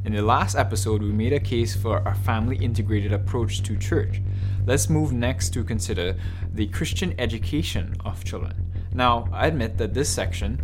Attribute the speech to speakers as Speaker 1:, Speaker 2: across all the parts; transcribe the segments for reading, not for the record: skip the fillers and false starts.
Speaker 1: In the last episode, we made a case for a family integrated approach to church. Let's move next to consider the Christian education of children. Now, I admit that this section,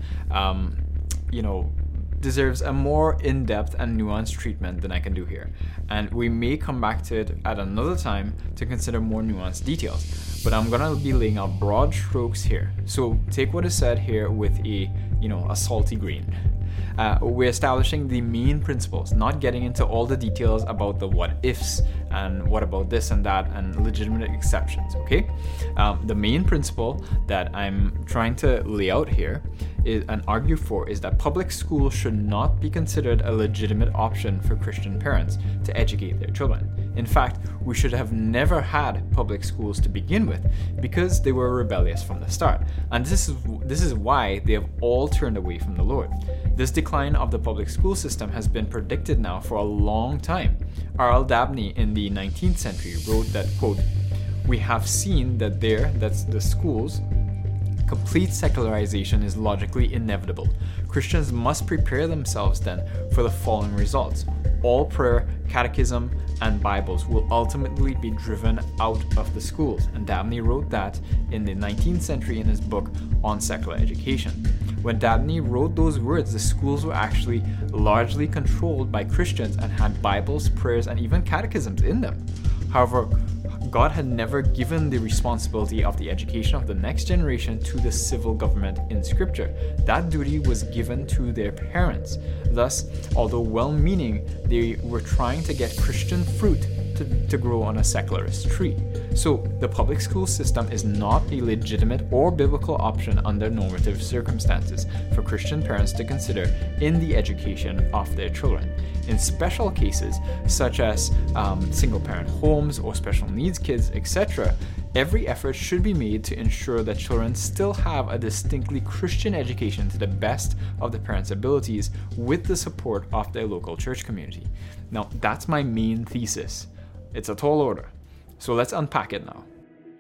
Speaker 1: deserves a more in-depth and nuanced treatment than I can do here. And we may come back to it at another time to consider more nuanced details. But I'm gonna be laying out broad strokes here. So take what is said here with a salty grain. We're establishing the main principles, not getting into all the details about the what ifs and what about this and that and legitimate exceptions, okay? The main principle that I'm trying to lay out here and argue for is that public schools should not be considered a legitimate option for Christian parents to educate their children. In fact, we should have never had public schools to begin with because they were rebellious from the start. And this is why they have all turned away from the Lord. This decline of the public school system has been predicted now for a long time. R.L. Dabney in the 19th century wrote that, quote, "We have seen that that's the schools, complete secularization is logically inevitable. Christians must prepare themselves then for the following results. All prayer, catechism, and Bibles will ultimately be driven out of the schools." And Dabney wrote that in the 19th century in his book on secular education. When Dabney wrote those words, the schools were actually largely controlled by Christians and had Bibles, prayers, and even catechisms in them. However, God had never given the responsibility of the education of the next generation to the civil government in Scripture. That duty was given to their parents. Thus, although well-meaning, they were trying to get Christian fruit to grow on a secularist tree. So, the public school system is not a legitimate or biblical option under normative circumstances for Christian parents to consider in the education of their children. In special cases, such as single-parent homes or special needs kids, etc., every effort should be made to ensure that children still have a distinctly Christian education to the best of the parents' abilities with the support of their local church community. Now, that's my main thesis. It's a tall order. So let's unpack it now.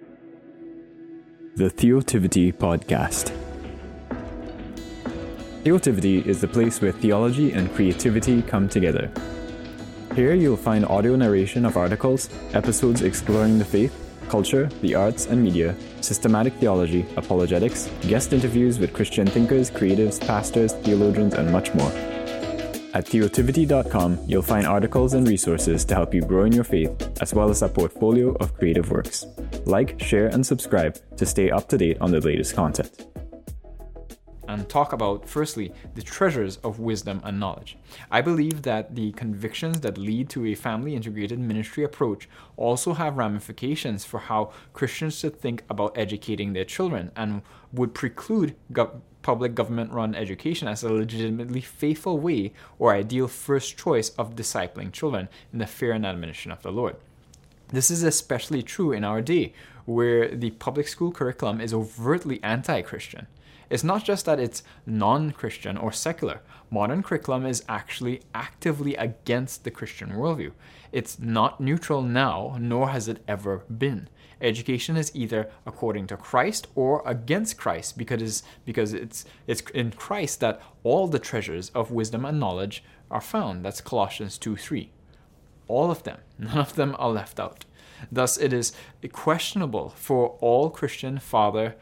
Speaker 2: The Theotivity Podcast. Theotivity is the place where theology and creativity come together. Here you'll find audio narration of articles, episodes exploring the faith, culture, the arts and media, systematic theology, apologetics, guest interviews with Christian thinkers, creatives, pastors, theologians, and much more. At theotivity.com, you'll find articles and resources to help you grow in your faith, as well as a portfolio of creative works. Like, share, and subscribe to stay up to date on the latest content.
Speaker 1: And talk about, firstly, the treasures of wisdom and knowledge. I believe that the convictions that lead to a family-integrated ministry approach also have ramifications for how Christians should think about educating their children and would preclude public government-run education as a legitimately faithful way or ideal first choice of discipling children in the fear and admonition of the Lord. This is especially true in our day, where the public school curriculum is overtly anti-Christian. It's not just that it's non-Christian or secular. Modern curriculum is actually actively against the Christian worldview. It's not neutral now, nor has it ever been. Education is either according to Christ or against Christ because it's in Christ that all the treasures of wisdom and knowledge are found. That's Colossians 2:3. All of them. None of them are left out. Thus, it is questionable for all Christian father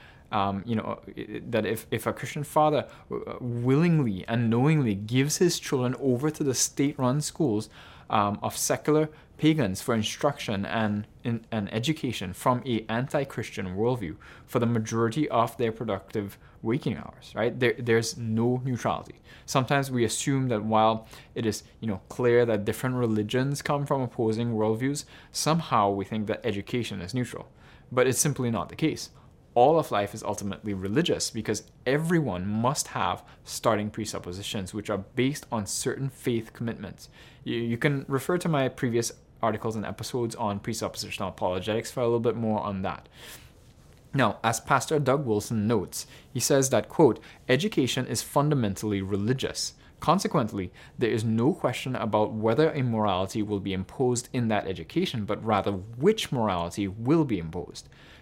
Speaker 1: that if a Christian father willingly and knowingly gives his children over to the state-run schools of secular pagans for instruction and education from a anti-Christian worldview for the majority of their productive waking hours, right? There's no neutrality. Sometimes we assume that while it is, clear that different religions come from opposing worldviews, somehow we think that education is neutral. But it's simply not the case. All of life is ultimately religious because everyone must have starting presuppositions which are based on certain faith commitments. You can refer to my previous articles and episodes on presuppositional apologetics for a little bit more on that. Now, as Pastor Doug Wilson notes, he says that, quote, "Education is fundamentally religious. Consequently, there is no question about whether a morality will be imposed in that education, but rather which morality will be imposed.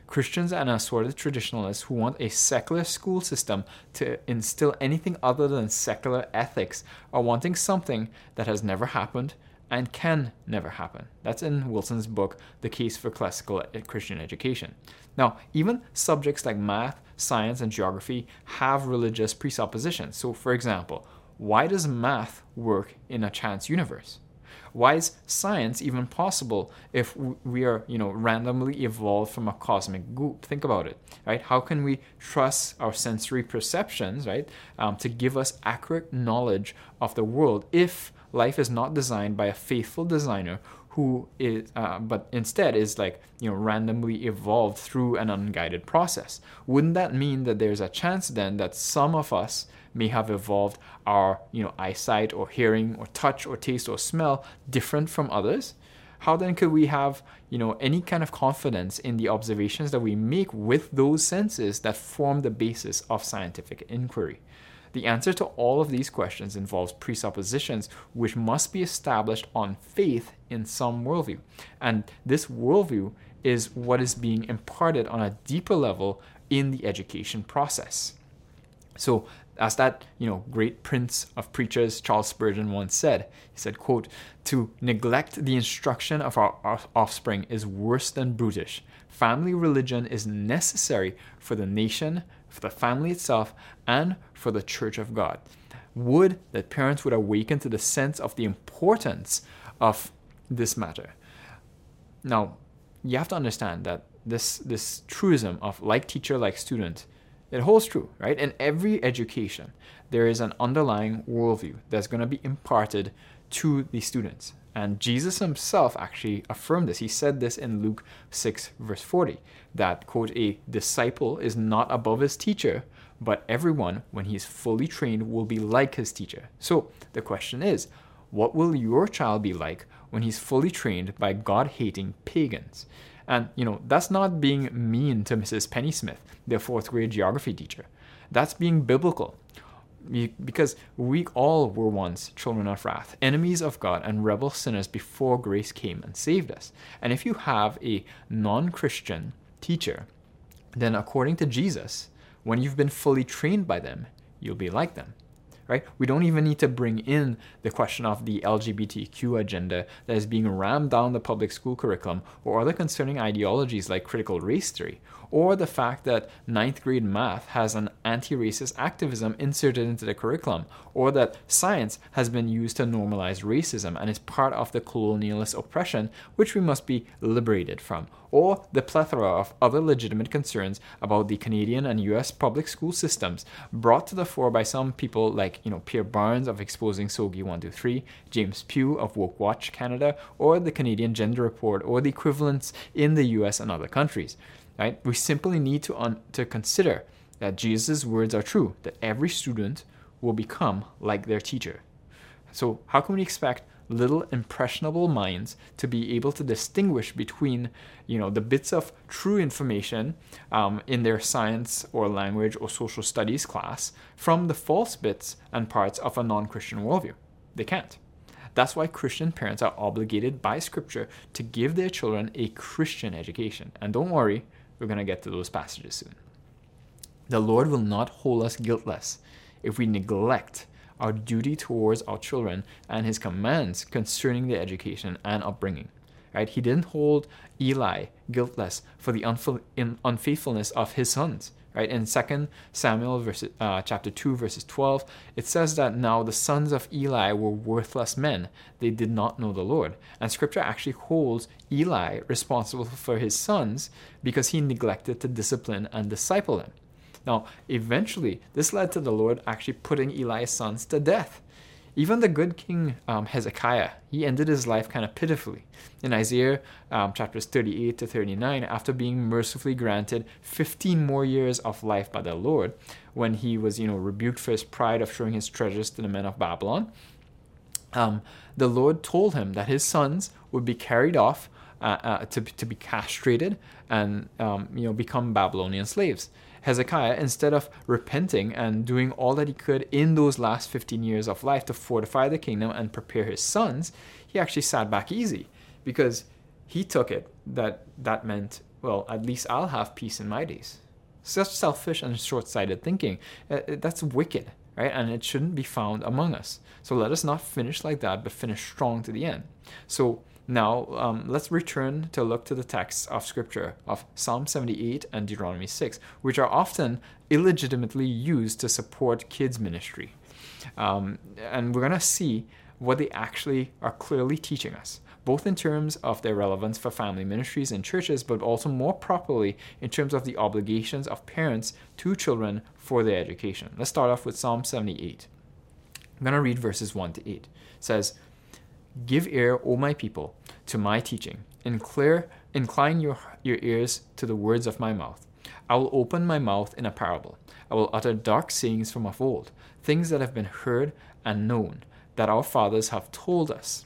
Speaker 1: Christians and assorted traditionalists who want a secular school system to instill anything other than secular ethics are wanting something that has never happened and can never happen. That's in Wilson's book, The Case for Classical Christian Education. Now, even subjects like math, science, and geography have religious presuppositions. So, for example, why does math work in a chance universe? Why is science even possible if we are, randomly evolved from a cosmic goop? Think about it, right? How can we trust our sensory perceptions, right, to give us accurate knowledge of the world if life is not designed by a faithful designer who is, but instead is randomly evolved through an unguided process? Wouldn't that mean that there's a chance then that some of us may have evolved our, eyesight or hearing or touch or taste or smell different from others? How then could we have, any kind of confidence in the observations that we make with those senses that form the basis of scientific inquiry? The answer to all of these questions involves presuppositions which must be established on faith in some worldview. And this worldview is what is being imparted on a deeper level in the education process. So, as that, great prince of preachers, Charles Spurgeon, once said, he said, quote, "To neglect the instruction of our offspring is worse than brutish. Family religion is necessary for the nation, for the family itself, and for the church of God." Would that parents would awaken to the sense of the importance of this matter. Now, you have to understand that this truism of like teacher, like student, it holds true, right? In every education, there is an underlying worldview that's going to be imparted to the students. And Jesus himself actually affirmed this. He said this in Luke 6, verse 40, that, quote, "A disciple is not above his teacher, but everyone, when he is fully trained, will be like his teacher." So the question is, what will your child be like when he's fully trained by God-hating pagans? And, that's not being mean to Mrs. Pennysmith, their 4th grade geography teacher. That's being biblical. Because we all were once children of wrath, enemies of God, and rebel sinners before grace came and saved us. And if you have a non-Christian teacher, then according to Jesus, when you've been fully trained by them, you'll be like them. Right? We don't even need to bring in the question of the LGBTQ agenda that is being rammed down the public school curriculum, or other concerning ideologies like critical race theory, or the fact that 9th grade math has an anti-racist activism inserted into the curriculum, or that science has been used to normalize racism and is part of the colonialist oppression which we must be liberated from, or the plethora of other legitimate concerns about the Canadian and US public school systems brought to the fore by some people like Pierre Barnes of Exposing SOGI 123, James Pugh of Woke Watch Canada, or the Canadian Gender Report, or the equivalents in the US and other countries. Right? We simply need to consider that Jesus' words are true, that every student will become like their teacher. So how can we expect little impressionable minds to be able to distinguish between, the bits of true information in their science or language or social studies class from the false bits and parts of a non-Christian worldview? They can't. That's why Christian parents are obligated by Scripture to give their children a Christian education. And don't worry, we're going to get to those passages soon. The Lord will not hold us guiltless if we neglect our duty towards our children and his commands concerning their education and upbringing. Right? He didn't hold Eli guiltless for the unfaithfulness of his sons. Right? In 2 Samuel chapter 2, verses 12, it says that now the sons of Eli were worthless men. They did not know the Lord. And Scripture actually holds Eli responsible for his sons because he neglected to discipline and disciple them. Now, eventually, this led to the Lord actually putting Eli's sons to death. Even the good king Hezekiah, he ended his life kind of pitifully. In Isaiah chapters 38 to 39, after being mercifully granted 15 more years of life by the Lord, when he was rebuked for his pride of showing his treasures to the men of Babylon, the Lord told him that his sons would be carried off to be castrated and become Babylonian slaves. Hezekiah, instead of repenting and doing all that he could in those last 15 years of life to fortify the kingdom and prepare his sons, he actually sat back easy because he took it that meant, well, at least I'll have peace in my days. Such selfish and short-sighted thinking, that's wicked, right? And it shouldn't be found among us. So let us not finish like that, but finish strong to the end. So now let's return to look to the texts of Scripture of Psalm 78 and Deuteronomy 6, which are often illegitimately used to support kids' ministry. And we're going to see what they actually are clearly teaching us, both in terms of their relevance for family ministries and churches, but also more properly in terms of the obligations of parents to children for their education. Let's start off with Psalm 78. I'm going to read verses 1 to 8. It says, "Give ear, O my people, to my teaching. Incline your ears to the words of my mouth. I will open my mouth in a parable. I will utter dark sayings from of old, things that have been heard and known, that our fathers have told us.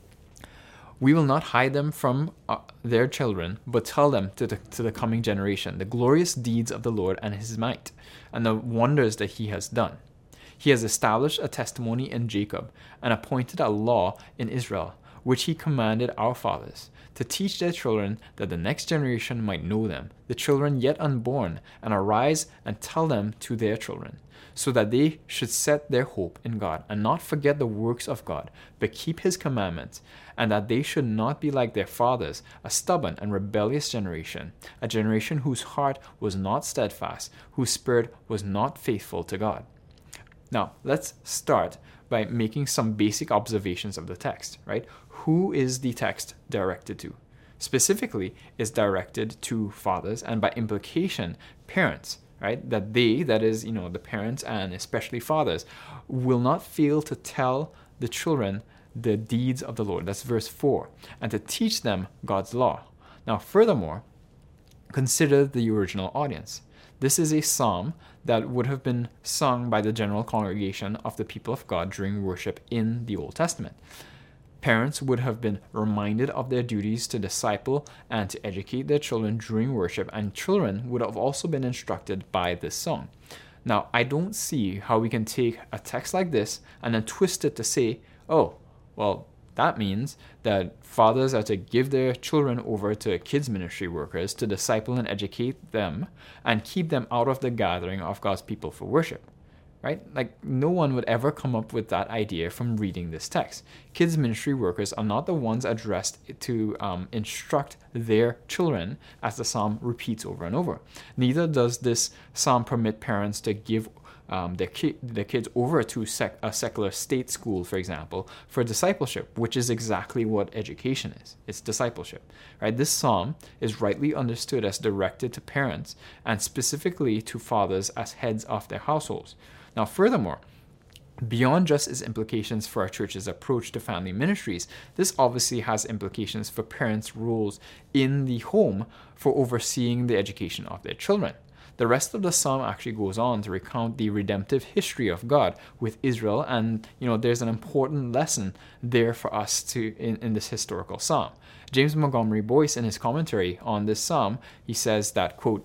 Speaker 1: We will not hide them from their children, but tell them to the coming generation the glorious deeds of the Lord and his might, and the wonders that he has done. He has established a testimony in Jacob, and appointed a law in Israel, which he commanded our fathers, to teach their children, that the next generation might know them, the children yet unborn, and arise and tell them to their children, so that they should set their hope in God, and not forget the works of God, but keep his commandments, and that they should not be like their fathers, a stubborn and rebellious generation, a generation whose heart was not steadfast, whose spirit was not faithful to God." Now, let's start by making some basic observations of the text, right? Who is the text directed to? Specifically, it's directed to fathers, and by implication, parents, right? That they, that is, the parents and especially fathers, will not fail to tell the children the deeds of the Lord. That's verse 4. And to teach them God's law. Now, furthermore, consider the original audience. This is a psalm that would have been sung by the general congregation of the people of God during worship in the Old Testament. Parents would have been reminded of their duties to disciple and to educate their children during worship, and children would have also been instructed by this song. Now, I don't see how we can take a text like this and then twist it to say, oh, well, that means that fathers are to give their children over to kids ministry workers to disciple and educate them and keep them out of the gathering of God's people for worship, right? Like, no one would ever come up with that idea from reading this text. Kids ministry workers are not the ones addressed to instruct their children, as the psalm repeats over and over. Neither does this psalm permit parents to give their kids over to a secular state school, for example, for discipleship, which is exactly what education is. It's discipleship, right? This psalm is rightly understood as directed to parents and specifically to fathers as heads of their households. Now, furthermore, beyond just its implications for our church's approach to family ministries, this obviously has implications for parents' roles in the home for overseeing the education of their children. The rest of the psalm actually goes on to recount the redemptive history of God with Israel, and there's an important lesson there for us in this historical psalm. James Montgomery Boyce, in his commentary on this psalm, he says that, quote,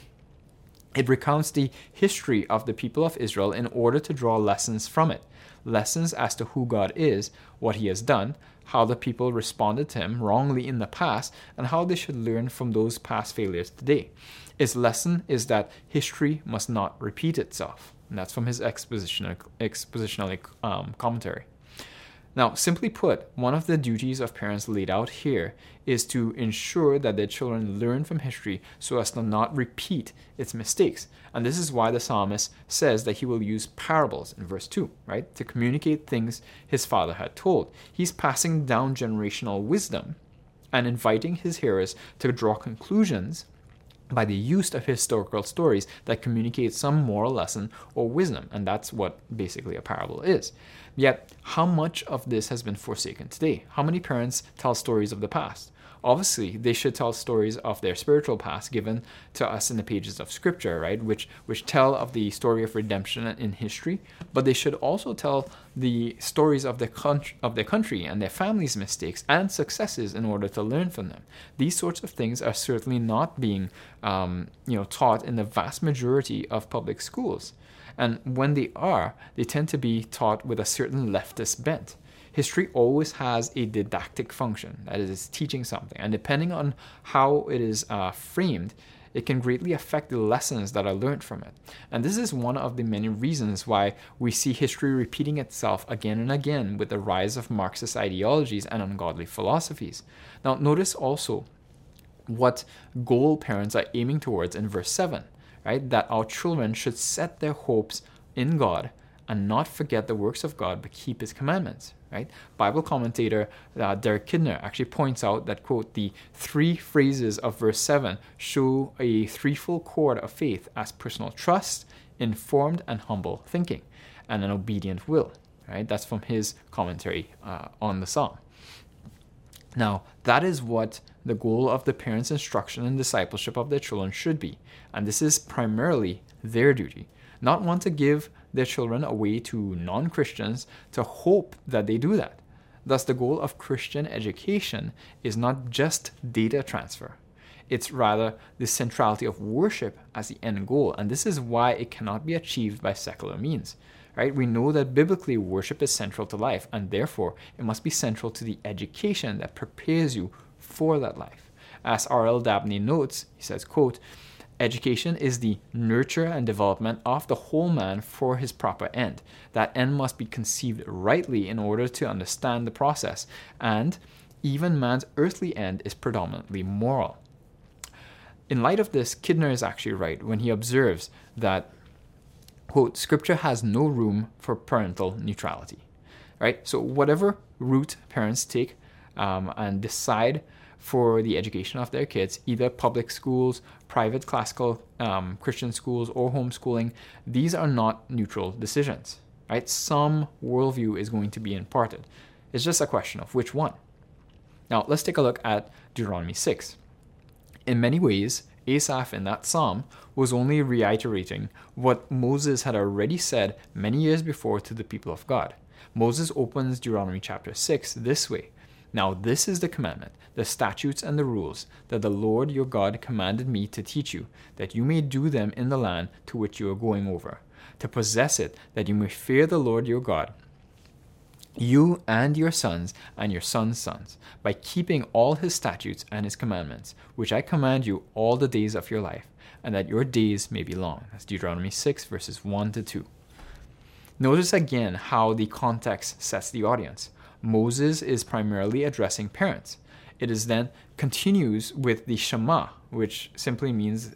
Speaker 1: "It recounts the history of the people of Israel in order to draw lessons from it. Lessons as to who God is, what he has done, how the people responded to him wrongly in the past, and how they should learn from those past failures today. Its lesson is that history must not repeat itself." And that's from his expositional commentary. Now, simply put, one of the duties of parents laid out here is to ensure that their children learn from history so as to not repeat its mistakes. And this is why the psalmist says that he will use parables in verse 2, right? To communicate things his father had told. He's passing down generational wisdom and inviting his hearers to draw conclusions by the use of historical stories that communicate some moral lesson or wisdom. And that's what basically a parable is. Yet, how much of this has been forsaken today? How many parents tell stories of the past? Obviously, they should tell stories of their spiritual past given to us in the pages of Scripture, right? Which tell of the story of redemption in history, but they should also tell the stories of their country and their family's mistakes and successes in order to learn from them. These sorts of things are certainly not being taught in the vast majority of public schools. And when they are, they tend to be taught with a certain leftist bent. history always has a didactic function, that is, it's teaching something. And depending on how it is framed, it can greatly affect the lessons that are learned from it. And this is one of the many reasons why we see history repeating itself again and again with the rise of Marxist ideologies and ungodly philosophies. Now, notice also what goal parents are aiming towards in verse 7, right? That our children should set their hopes in God and not forget the works of God, but keep his commandments, right? Bible commentator Derek Kidner actually points out that, quote, the three phrases of verse 7 show a threefold cord of faith as personal trust, informed and humble thinking, and an obedient will, right? That's from his commentary on the psalm. Now, that is what the goal of the parents' instruction and discipleship of their children should be, and this is primarily their duty. Not want to give their children away to non-Christians to hope that they do that. Thus, the goal of Christian education is not just data transfer. It's rather the centrality of worship as the end goal, and this is why it cannot be achieved by secular means. Right? We know that biblically worship is central to life, and therefore it must be central to the education that prepares you for that life. As R.L. Dabney notes, he says, quote, education is the nurture and development of the whole man for his proper end. That end must be conceived rightly in order to understand the process, and even man's earthly end is predominantly moral. In light of this, Kidner is actually right when he observes that, quote, Scripture has no room for parental neutrality, right? So whatever route parents take and decide for the education of their kids, either public schools, private classical Christian schools, or homeschooling, these are not neutral decisions, right? Some worldview is going to be imparted. It's just a question of which one. Now, let's take a look at Deuteronomy 6. In many ways, Asaph in that psalm was only reiterating what Moses had already said many years before to the people of God. Moses opens Deuteronomy chapter 6 this way. Now this is the commandment, the statutes and the rules that the Lord your God commanded me to teach you, that you may do them in the land to which you are going over, to possess it, that you may fear the Lord your God, you and your sons and your sons' sons, by keeping all his statutes and his commandments, which I command you all the days of your life, and that your days may be long. That's Deuteronomy 6, verses 1 to 2. Notice again how the context sets the audience. Moses is primarily addressing parents. It is then continues with the Shema, which simply means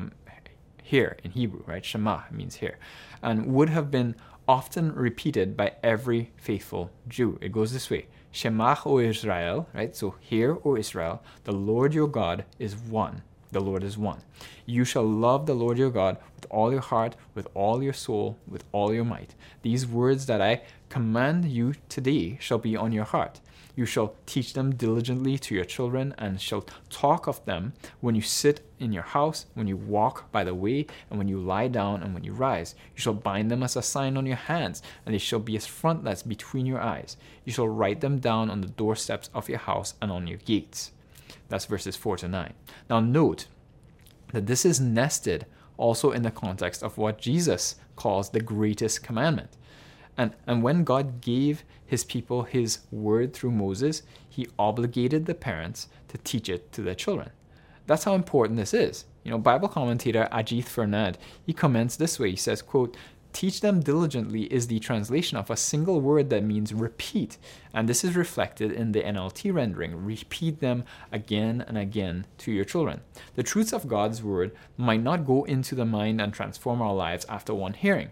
Speaker 1: here in Hebrew, right? Shema means here, and would have been often repeated by every faithful Jew. It goes this way: Shema, O Israel, right? So hear, O Israel, the Lord your God is one. The Lord is one. You shall love the Lord your God with all your heart, with all your soul, with all your might. These words that I command you today shall be on your heart. You shall teach them diligently to your children, and shall talk of them when you sit in your house, when you walk by the way, and when you lie down, and when you rise. You shall bind them as a sign on your hands, and they shall be as frontlets between your eyes. You shall write them down on the doorsteps of your house and on your gates. That's verses 4 to 9. Now note that this is nested also in the context of what Jesus calls the greatest commandment. And when God gave his people his word through Moses, he obligated the parents to teach it to their children. That's how important this is. Bible commentator Ajith Fernand, he comments this way. He says, quote, teach them diligently is the translation of a single word that means repeat. And this is reflected in the NLT rendering. Repeat them again and again to your children. The truths of God's word might not go into the mind and transform our lives after one hearing.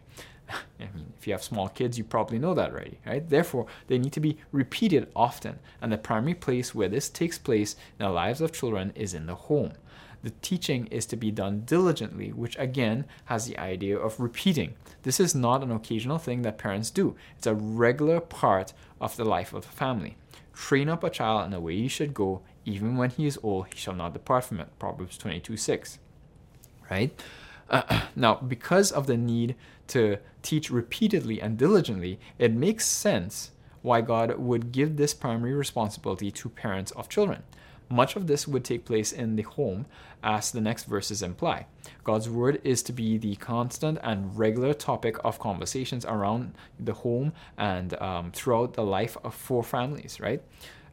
Speaker 1: If you have small kids, you probably know that already, right? Therefore, they need to be repeated often. And the primary place where this takes place in the lives of children is in the home. The teaching is to be done diligently, which again has the idea of repeating. This is not an occasional thing that parents do. It's a regular part of the life of the family. Train up a child in the way he should go, even when he is old, he shall not depart from it. Proverbs 22:6. Right? Now, because of the need to teach repeatedly and diligently, it makes sense why God would give this primary responsibility to parents of children. Much of this would take place in the home, as the next verses imply. God's word is to be the constant and regular topic of conversations around the home and throughout the life of four families, right?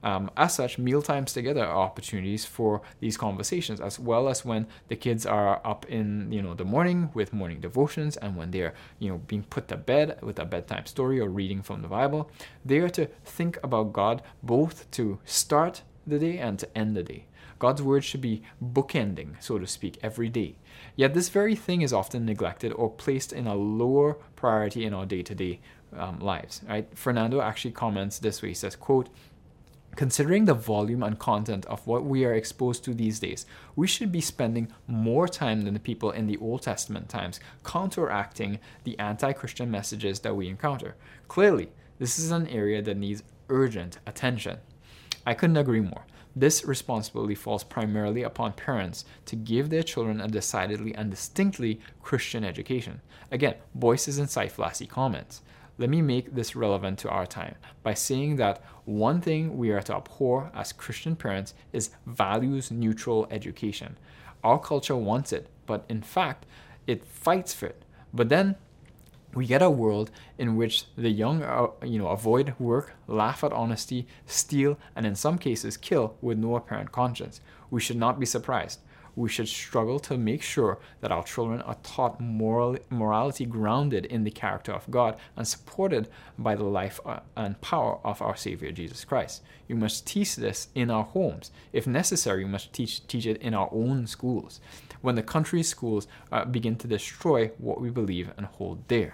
Speaker 1: As such, meal times together are opportunities for these conversations, as well as when the kids are up in the morning with morning devotions, and when they're being put to bed with a bedtime story or reading from the Bible. They are to think about God both to start the day and to end the day. God's word should be bookending, so to speak, every day. Yet this very thing is often neglected or placed in a lower priority in our day-to-day lives. Right? Fernando actually comments this way. He says, quote, "Considering the volume and content of what we are exposed to these days, we should be spending more time than the people in the Old Testament times counteracting the anti-Christian messages that we encounter. Clearly, this is an area that needs urgent attention." I couldn't agree more. This responsibility falls primarily upon parents to give their children a decidedly and distinctly Christian education. Again, Boyce's insightful as he comments. Let me make this relevant to our time by saying that one thing we are to abhor as Christian parents is values-neutral education. Our culture wants it, but in fact, it fights for it. But then we get a world in which the young, avoid work, laugh at honesty, steal, and in some cases kill with no apparent conscience. We should not be surprised. We should struggle to make sure that our children are taught morality grounded in the character of God and supported by the life and power of our Savior Jesus Christ. We must teach this in our homes. If necessary, we must teach it in our own schools, when the country's schools begin to destroy what we believe and hold dear.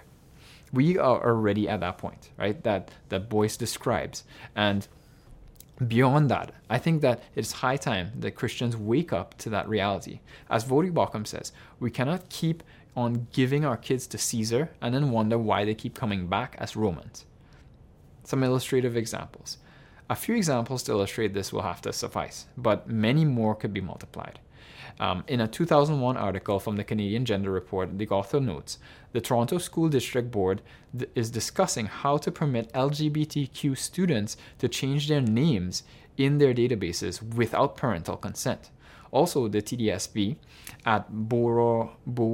Speaker 1: We are already at that point, right, that Boyce describes. And beyond that, I think that it's high time that Christians wake up to that reality. As Voddie Baucham says, we cannot keep on giving our kids to Caesar and then wonder why they keep coming back as Romans. Some illustrative examples. A few examples to illustrate this will have to suffice, but many more could be multiplied. In a 2001 article from the Canadian Gender Report, the author notes, the Toronto School District Board is discussing how to permit LGBTQ students to change their names in their databases without parental consent. Also, the TDSB at Beaumont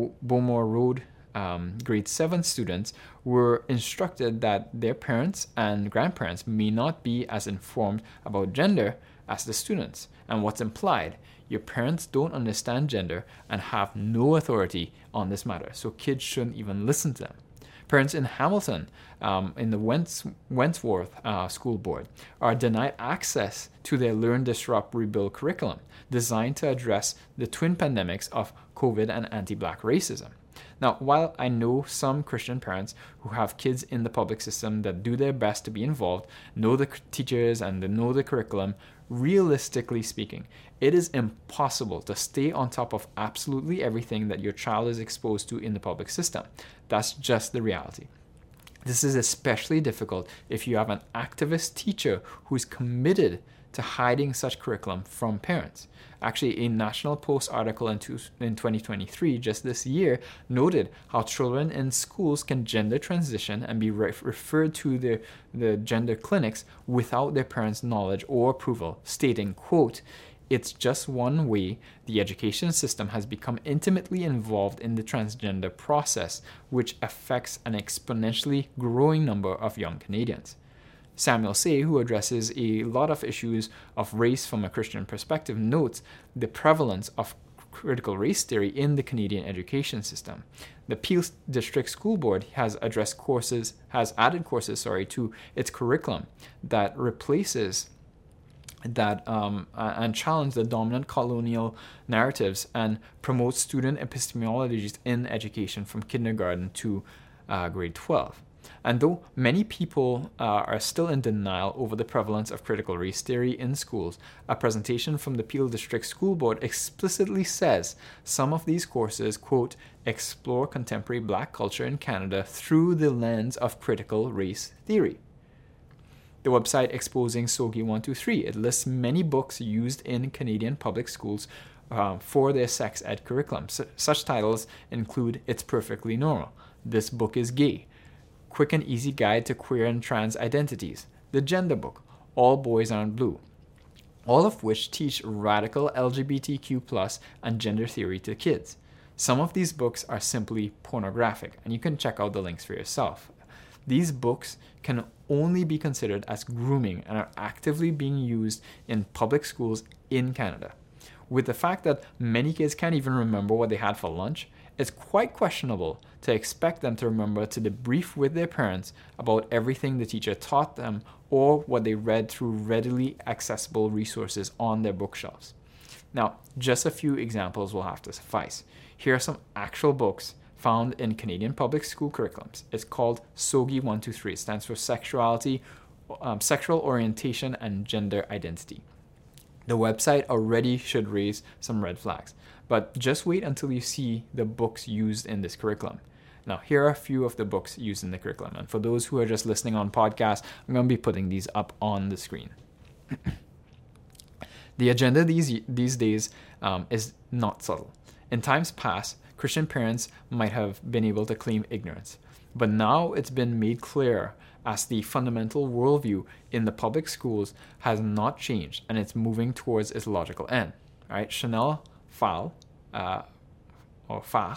Speaker 1: Road grade 7 students were instructed that their parents and grandparents may not be as informed about gender as the students. And what's implied? Your parents don't understand gender and have no authority on this matter, so kids shouldn't even listen to them. Parents in Hamilton, in the Wentworth School Board, are denied access to their Learn, Disrupt, Rebuild curriculum, designed to address the twin pandemics of COVID and anti-Black racism. Now, while I know some Christian parents who have kids in the public system that do their best to be involved, know the teachers and know the curriculum, realistically speaking, it is impossible to stay on top of absolutely everything that your child is exposed to in the public system. That's just the reality. This is especially difficult if you have an activist teacher who is committed to hiding such curriculum from parents. Actually, a National Post article in 2023, just this year, noted how children in schools can gender transition and be referred to the gender clinics without their parents' knowledge or approval, stating, quote, "It's just one way the education system has become intimately involved in the transgender process, which affects an exponentially growing number of young Canadians." Samuel Say, who addresses a lot of issues of race from a Christian perspective, notes the prevalence of critical race theory in the Canadian education system. The Peel District School Board has added courses to its curriculum that replaces that and challenge the dominant colonial narratives and promotes student epistemologies in education from kindergarten to grade 12. And though many people are still in denial over the prevalence of critical race theory in schools, a presentation from the Peel District School Board explicitly says some of these courses, quote, explore contemporary Black culture in Canada through the lens of critical race theory. The website Exposing SOGI 123, it lists many books used in Canadian public schools for their sex ed curriculum. Such titles include It's Perfectly Normal, This Book is Gay, Quick and Easy Guide to Queer and Trans Identities, The Gender Book, All Boys Aren't Blue. all of which teach radical LGBTQ+ and gender theory to kids. Some of these books are simply pornographic, and you can check out the links for yourself. These books can only be considered as grooming and are actively being used in public schools in Canada. With the fact that many kids can't even remember what they had for lunch, it's quite questionable to expect them to remember to debrief with their parents about everything the teacher taught them or what they read through readily accessible resources on their bookshelves. Now, just a few examples will have to suffice. Here are some actual books found in Canadian public school curriculums. It's called SOGI 123. It stands for Sexuality, Sexual Orientation, and Gender Identity. The website already should raise some red flags, but just wait until you see the books used in this curriculum. Now, here are a few of the books used in the curriculum, and for those who are just listening on podcasts, I'm going to be putting these up on the screen. The agenda these days is not subtle. In times past, Christian parents might have been able to claim ignorance, but now it's been made clear as the fundamental worldview in the public schools has not changed, and it's moving towards its logical end. All right, Chanel Fahl, or Fahl,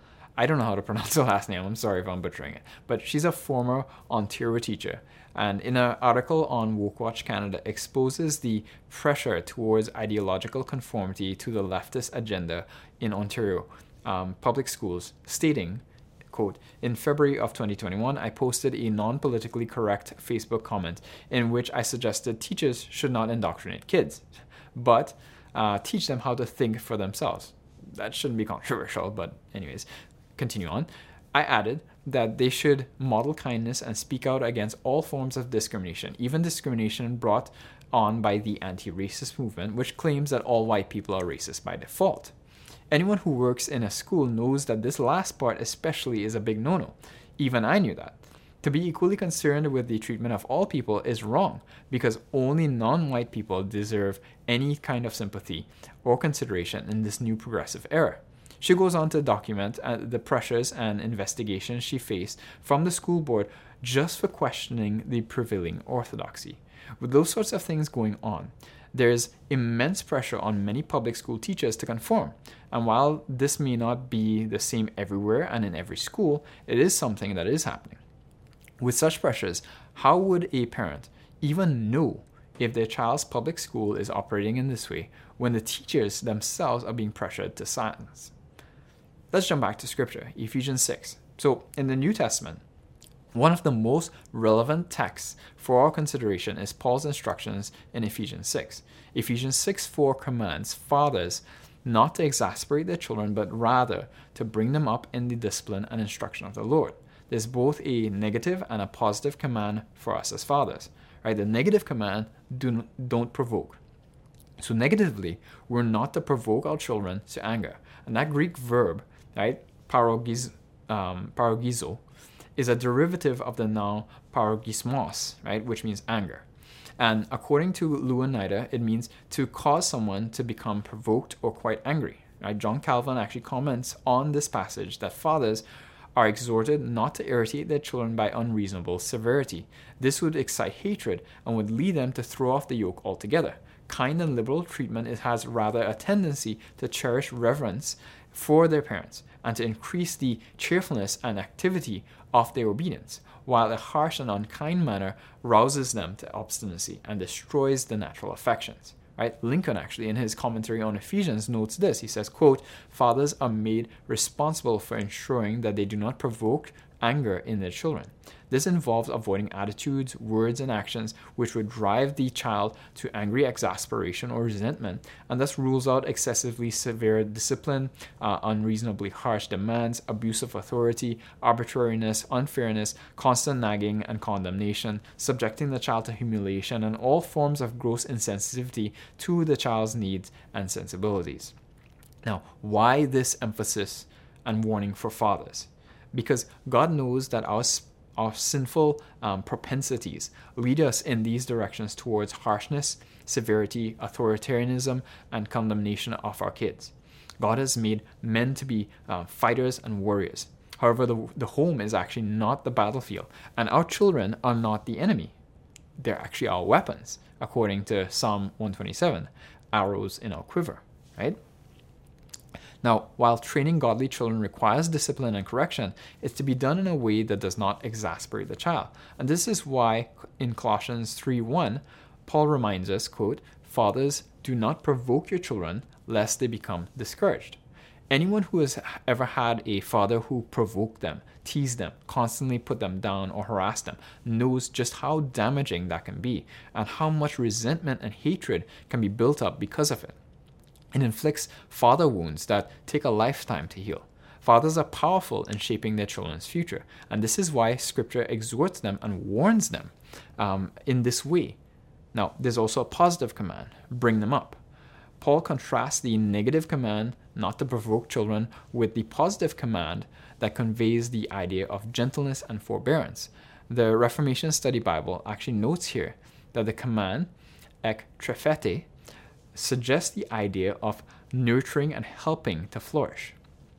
Speaker 1: I don't know how to pronounce her last name. I'm sorry if I'm butchering it, but she's a former Ontario teacher, and in an article on WokeWatch Canada exposes the pressure towards ideological conformity to the leftist agenda in Ontario public schools, stating, quote, "In February of 2021, I posted a non-politically correct Facebook comment in which I suggested teachers should not indoctrinate kids, but teach them how to think for themselves." That shouldn't be controversial, but anyways, continue on. I added that they should model kindness and speak out against all forms of discrimination, even discrimination brought on by the anti-racist movement, which claims that all white people are racist by default. Anyone who works in a school knows that this last part especially is a big no-no. Even I knew that. To be equally concerned with the treatment of all people is wrong, because only non-white people deserve any kind of sympathy or consideration in this new progressive era. She goes on to document the pressures and investigations she faced from the school board just for questioning the prevailing orthodoxy. With those sorts of things going on, there's immense pressure on many public school teachers to conform. And while this may not be the same everywhere and in every school, it is something that is happening. With such pressures, how would a parent even know if their child's public school is operating in this way when the teachers themselves are being pressured to silence? Let's jump back to scripture, Ephesians 6. So, in the New Testament, one of the most relevant texts for our consideration is Paul's instructions in Ephesians 6. Ephesians 6:4 commands fathers not to exasperate their children, but rather to bring them up in the discipline and instruction of the Lord. There's both a negative and a positive command for us as fathers. Right? The negative command, don't provoke. So negatively, we're not to provoke our children to anger. And that Greek verb, right, parogizo, is a derivative of the noun parogismos, right, which means anger. And according to Louw-Nida, it means to cause someone to become provoked or quite angry. Right? John Calvin actually comments on this passage that fathers are exhorted not to irritate their children by unreasonable severity. This would excite hatred and would lead them to throw off the yoke altogether. Kind and liberal treatment has rather a tendency to cherish reverence for their parents and to increase the cheerfulness and activity of their obedience, while a harsh and unkind manner rouses them to obstinacy and destroys the natural affections. Right? Lincoln actually, in his commentary on Ephesians, notes this. He says, quote, "Fathers are made responsible for ensuring that they do not provoke anger in their children. This involves avoiding attitudes, words, and actions which would drive the child to angry exasperation or resentment, and thus rules out excessively severe discipline, unreasonably harsh demands, abuse of authority, arbitrariness, unfairness, constant nagging and condemnation, subjecting the child to humiliation, and all forms of gross insensitivity to the child's needs and sensibilities." Now, why this emphasis and warning for fathers? Because God knows that our sinful propensities lead us in these directions towards harshness, severity, authoritarianism, and condemnation of our kids. God has made men to be fighters and warriors. However, the home is actually not the battlefield, and our children are not the enemy. they're actually our weapons, according to Psalm 127, arrows in our quiver, right? Now, while training godly children requires discipline and correction, it's to be done in a way that does not exasperate the child. And this is why in Colossians 3:1, Paul reminds us, quote, "Fathers, do not provoke your children, lest they become discouraged." Anyone who has ever had a father who provoked them, teased them, constantly put them down or harassed them, knows just how damaging that can be and how much resentment and hatred can be built up because of it. It inflicts father wounds that take a lifetime to heal. Fathers are powerful in shaping their children's future, and this is why Scripture exhorts them and warns them in this way. Now, there's also a positive command, bring them up. Paul contrasts the negative command not to provoke children with the positive command that conveys the idea of gentleness and forbearance. The Reformation Study Bible actually notes here that the command, ek trefete, suggests the idea of nurturing and helping to flourish.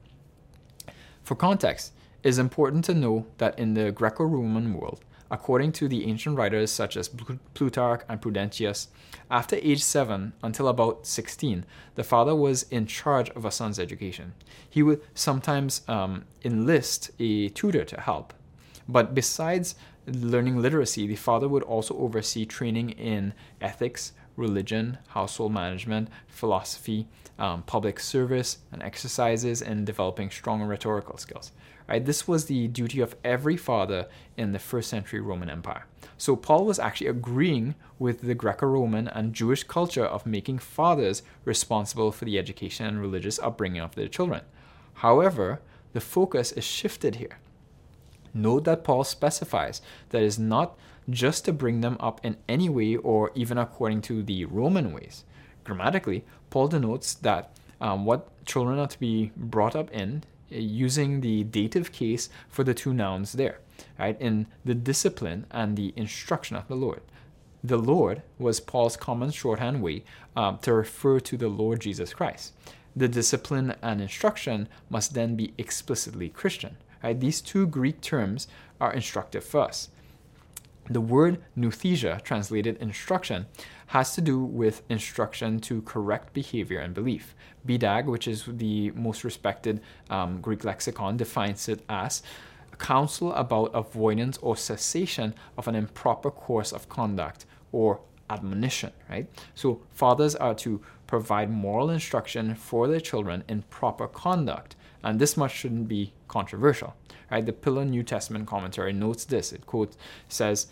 Speaker 1: For context, it is important to know that in the Greco-Roman world, according to the ancient writers such as Plutarch and Prudentius, after age 7 until about 16, the father was in charge of a son's education. He would sometimes enlist a tutor to help. But besides learning literacy, the father would also oversee training in ethics, religion, household management, philosophy, public service, and exercises in developing strong rhetorical skills. Right? This was the duty of every father in the first century Roman Empire. So Paul was actually agreeing with the Greco-Roman and Jewish culture of making fathers responsible for the education and religious upbringing of their children. However, the focus is shifted here. Note that Paul specifies that it is not just to bring them up in any way or even according to the Roman ways. Grammatically, Paul denotes that what children are to be brought up in using the dative case for the two nouns there, right? In the discipline and the instruction of the Lord. The Lord was Paul's common shorthand way to refer to the Lord Jesus Christ. The discipline and instruction must then be explicitly Christian. Right? These two Greek terms are instructive for us. The word nouthesia, translated instruction, has to do with instruction to correct behavior and belief. BDAG, which is the most respected Greek lexicon, defines it as counsel about avoidance or cessation of an improper course of conduct or admonition, right? So fathers are to provide moral instruction for their children in proper conduct, and this much shouldn't be controversial, right? The Pillar New Testament commentary notes this. It says,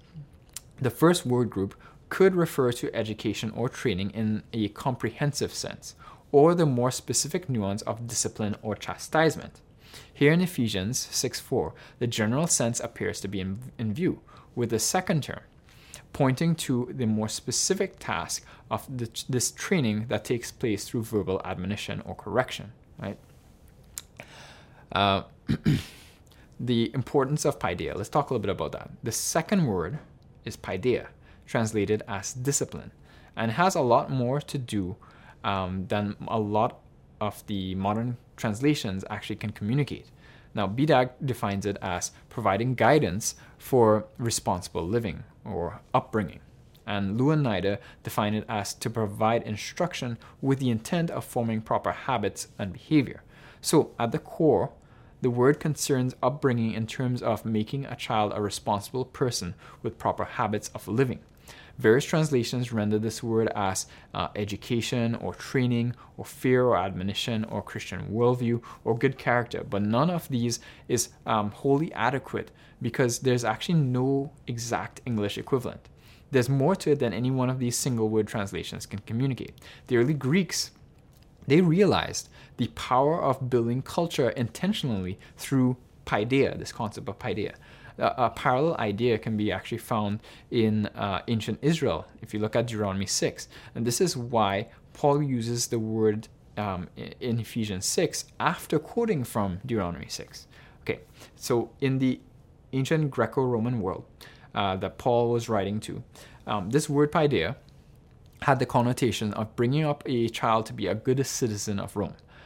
Speaker 1: the first word group could refer to education or training in a comprehensive sense, or the more specific nuance of discipline or chastisement. Here in Ephesians 6:4, the general sense appears to be in view, with the second term pointing to the more specific task of this training that takes place through verbal admonition or correction, right? The importance of paideia. Let's talk a little bit about that. The second word is paideia, translated as discipline, and it has a lot more to do than a lot of the modern translations actually can communicate. Now, BDAG defines it as providing guidance for responsible living or upbringing. And Louw-Nida define it as to provide instruction with the intent of forming proper habits and behavior. So, at the core, the word concerns upbringing in terms of making a child a responsible person with proper habits of living. Various translations render this word as education or training or fear or admonition or Christian worldview or good character, but none of these is wholly adequate because there's actually no exact English equivalent. There's more to it than any one of these single word translations can communicate. The early Greeks, they realized the power of building culture intentionally through paideia, this concept of paideia. A parallel idea can be actually found in ancient Israel, if you look at Deuteronomy 6. And this is why Paul uses the word in Ephesians 6 after quoting from Deuteronomy 6. Okay, so in the ancient Greco-Roman world that Paul was writing to, this word paideia had the connotation of bringing up a child to be a good citizen of Rome.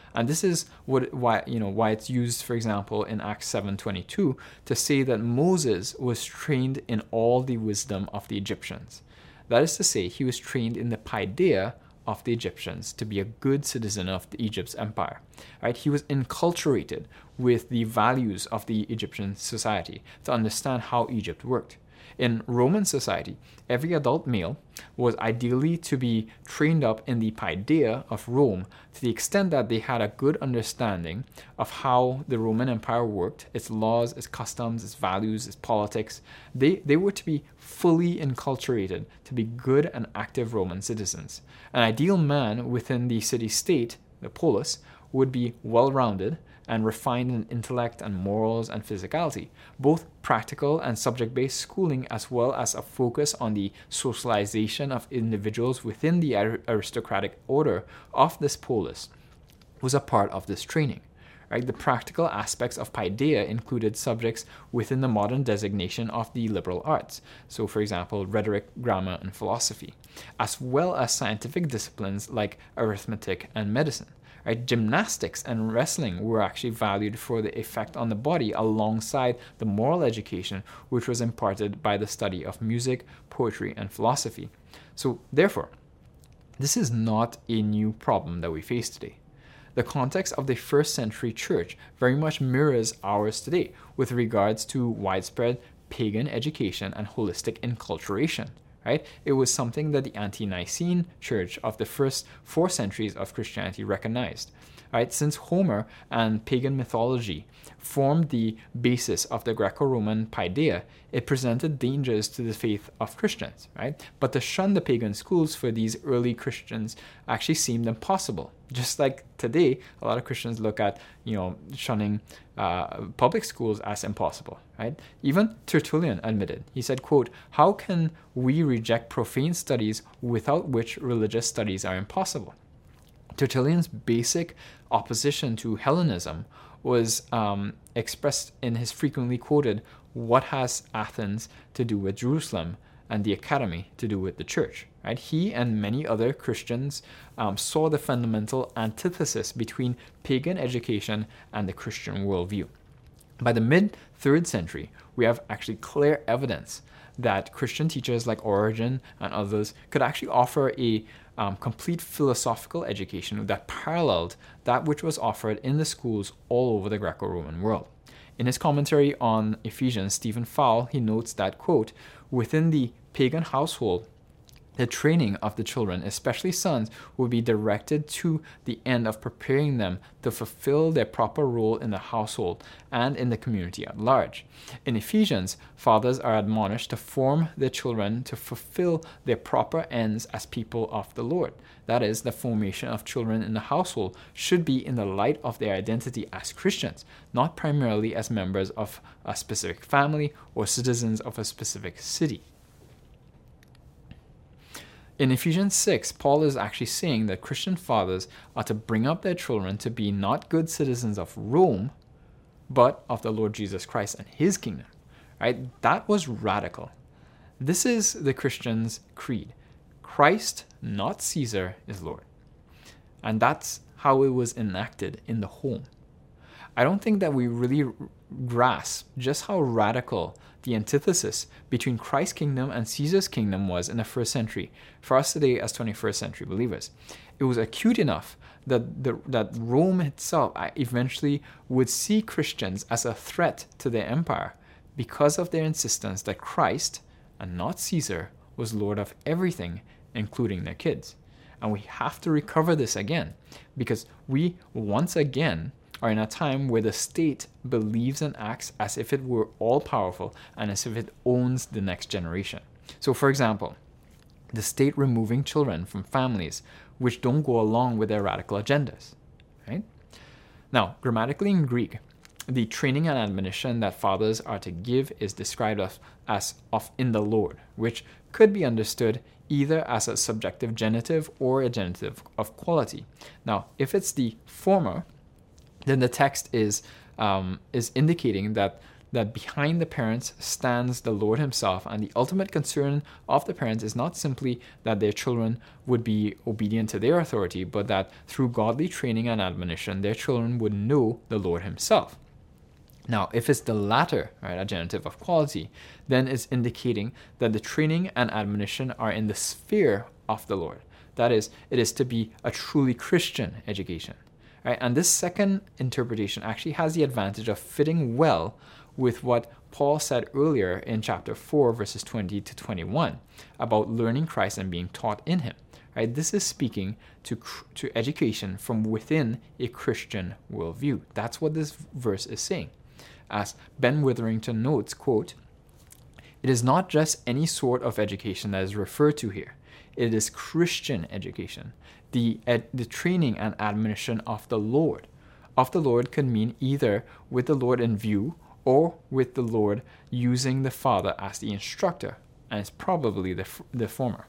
Speaker 1: And this is why it's used, for example, in Acts 7:22 to say that Moses was trained in all the wisdom of the Egyptians. That is to say, he was trained in the paideia of the Egyptians to be a good citizen of Egypt's empire. Right? He was enculturated with the values of the Egyptian society to understand how Egypt worked. In Roman society, every adult male was ideally to be trained up in the paideia of Rome to the extent that they had a good understanding of how the Roman Empire worked, its laws, its customs, its values, its politics. They were to be fully enculturated to be good and active Roman citizens. An ideal man within the city-state, the polis, would be well-rounded and refined in intellect and morals and physicality, both practical and subject-based schooling, as well as a focus on the socialization of individuals within the aristocratic order of this polis, was a part of this training. Right? The practical aspects of paideia included subjects within the modern designation of the liberal arts, so for example, rhetoric, grammar, and philosophy, as well as scientific disciplines like arithmetic and medicine. Right? Gymnastics and wrestling were actually valued for the effect on the body alongside the moral education which was imparted by the study of music, poetry, and philosophy. So therefore, this is not a new problem that we face today. The context of the first century church very much mirrors ours today with regards to widespread pagan education and holistic enculturation. Right? It was something that the ante-Nicene church of the first 4 centuries of Christianity recognized. Right? Since Homer and pagan mythology formed the basis of the Greco-Roman paideia, it presented dangers to the faith of Christians. Right? But to shun the pagan schools for these early Christians actually seemed impossible. Just like today, a lot of Christians look at, shunning public schools as impossible, right? Even Tertullian admitted. He said, quote, "How can we reject profane studies without which religious studies are impossible?" Tertullian's basic opposition to Hellenism was expressed in his frequently quoted, "What has Athens to do with Jerusalem, and the academy to do with the church?" Right? He and many other Christians saw the fundamental antithesis between pagan education and the Christian worldview. By the mid-3rd century, we have actually clear evidence that Christian teachers like Origen and others could actually offer a complete philosophical education that paralleled that which was offered in the schools all over the Greco-Roman world. In his commentary on Ephesians, Stephen Fowle, he notes that, quote, "Within the pagan household, the training of the children, especially sons, will be directed to the end of preparing them to fulfill their proper role in the household and in the community at large. In Ephesians, fathers are admonished to form their children to fulfill their proper ends as people of the Lord. That is, the formation of children in the household should be in the light of their identity as Christians, not primarily as members of a specific family or citizens of a specific city." In Ephesians 6, Paul is actually saying that Christian fathers are to bring up their children to be not good citizens of Rome, but of the Lord Jesus Christ and his kingdom. Right? That was radical. This is the Christian's creed. Christ, not Caesar, is Lord. And that's how it was enacted in the home. I don't think that we really grasp just how radical the antithesis between Christ's kingdom and Caesar's kingdom was in the 1st century for us today as 21st century believers. It was acute enough that Rome itself eventually would see Christians as a threat to their empire because of their insistence that Christ, and not Caesar, was Lord of everything, including their kids. And we have to recover this again, because we once again are in a time where the state believes and acts as if it were all-powerful and as if it owns the next generation. So, for example, the state removing children from families which don't go along with their radical agendas. Right? Now, grammatically in Greek, the training and admonition that fathers are to give is described as of in the Lord, which could be understood either as a subjective genitive or a genitive of quality. Now, if it's the former, then the text is indicating that that behind the parents stands the Lord himself, and the ultimate concern of the parents is not simply that their children would be obedient to their authority, but that through godly training and admonition, their children would know the Lord himself. Now, if it's the latter, right, a genitive of quality, then it's indicating that the training and admonition are in the sphere of the Lord. That is, it is to be a truly Christian education. Right? And this second interpretation actually has the advantage of fitting well with what Paul said earlier in chapter 4, verses 20 to 21, about learning Christ and being taught in him. Right? This is speaking to education from within a Christian worldview. That's what this verse is saying. As Ben Witherington notes, quote, "It is not just any sort of education that is referred to here. It is Christian education, the training and admonition of the Lord. Of the Lord could mean either with the Lord in view or with the Lord using the Father as the instructor, and it's probably the former.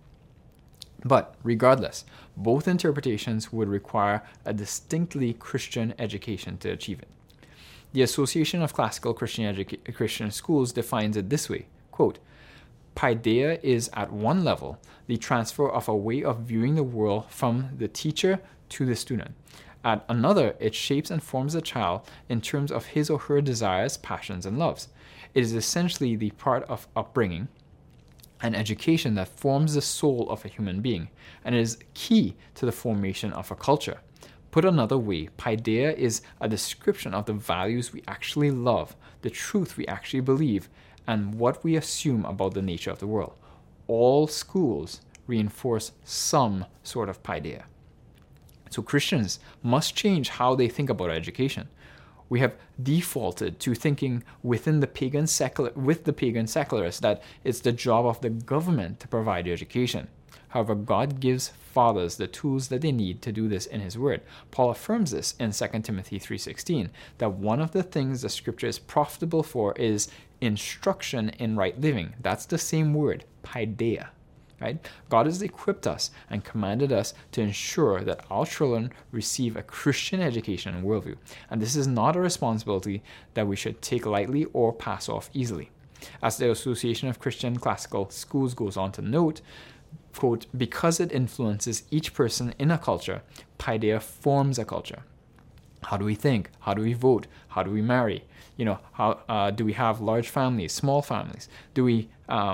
Speaker 1: But regardless, both interpretations would require a distinctly Christian education to achieve it. The Association of Classical Christian Schools defines it this way, quote, "Paideia is at one level the transfer of a way of viewing the world from the teacher to the student. At another, it shapes and forms the child in terms of his or her desires, passions, and loves. It is essentially the part of upbringing and education that forms the soul of a human being, and it is key to the formation of a culture. Put another way, paideia is a description of the values we actually love, the truth we actually believe, and what we assume about the nature of the world. All schools reinforce some sort of paideia." So Christians must change how they think about education. We have defaulted to thinking with the pagan secularists that it's the job of the government to provide education. However, God gives fathers the tools that they need to do this in his word. Paul affirms this in 2 Timothy 3:16, that one of the things the scripture is profitable for is instruction in right living. That's the same word, paideia. Right? God has equipped us and commanded us to ensure that our children receive a Christian education and worldview. And this is not a responsibility that we should take lightly or pass off easily. As the Association of Christian Classical Schools goes on to note, quote, "Because it influences each person in a culture, paideia forms a culture. How do we think? How do we vote? How do we marry? How do we have large families, small families? Do we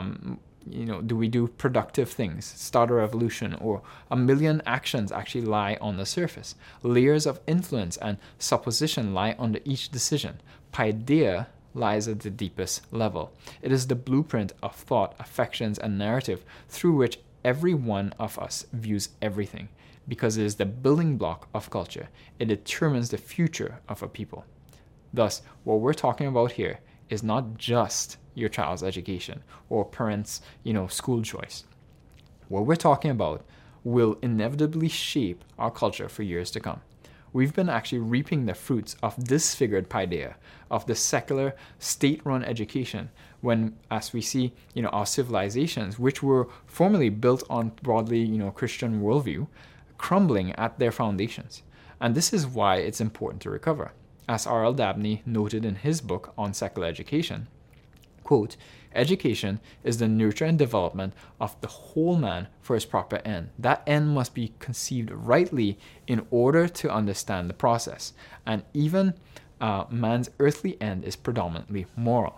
Speaker 1: do productive things, start a revolution, or a million actions actually lie on the surface? Layers of influence and supposition lie under each decision. Paideia lies at the deepest level. It is the blueprint of thought, affections, and narrative through which every one of us views everything. Because it is the building block of culture. It determines the future of a people. Thus, what we're talking about here is not just your child's education or parents' school choice. What we're talking about will inevitably shape our culture for years to come. We've been actually reaping the fruits of disfigured paideia, of the secular state-run education, when, as we see, our civilizations, which were formerly built on broadly, Christian worldview, crumbling at their foundations. And this is why it's important to recover. As R.L. Dabney noted in his book on secular education, quote, "Education is the nurture and development of the whole man for his proper end. That end must be conceived rightly in order to understand the process. And even man's earthly end is predominantly moral.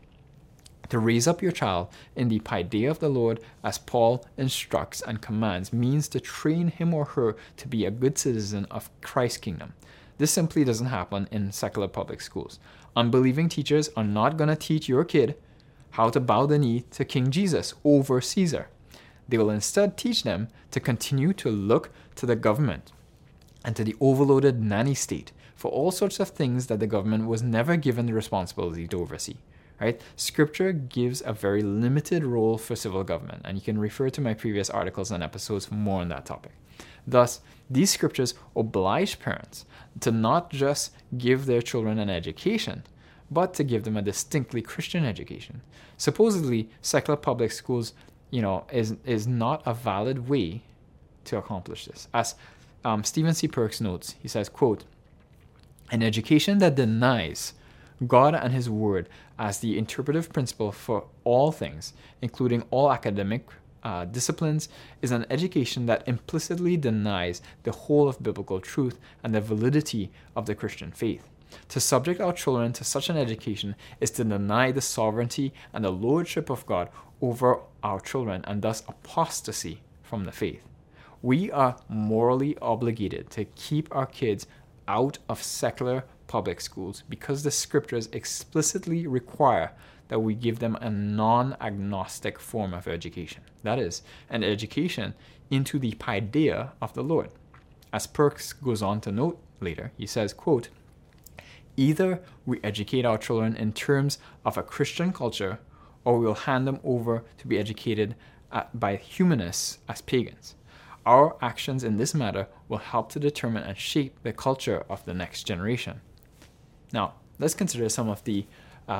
Speaker 1: To raise up your child in the paideia of the Lord, as Paul instructs and commands, means to train him or her to be a good citizen of Christ's kingdom. This simply doesn't happen in secular public schools. Unbelieving teachers are not going to teach your kid how to bow the knee to King Jesus over Caesar. They will instead teach them to continue to look to the government and to the overloaded nanny state for all sorts of things that the government was never given the responsibility to oversee. Right? Scripture gives a very limited role for civil government, and you can refer to my previous articles and episodes for more on that topic. Thus, these scriptures oblige parents to not just give their children an education, but to give them a distinctly Christian education. Supposedly, secular public schools, is not a valid way to accomplish this. As Stephen C. Perks notes, he says, quote, "An education that denies God and His Word as the interpretive principle for all things, including all academic disciplines, is an education that implicitly denies the whole of biblical truth and the validity of the Christian faith. To subject our children to such an education is to deny the sovereignty and the lordship of God over our children, and thus apostasy from the faith. We are morally obligated to keep our kids out of secular public schools because the scriptures explicitly require that we give them a non-agnostic form of education. That is, an education into the paideia of the Lord. As Perks goes on to note later, he says, quote, "Either we educate our children in terms of a Christian culture, or we'll hand them over to be educated by humanists as pagans. Our actions in this matter will help to determine and shape the culture of the next generation." Now, let's consider some of the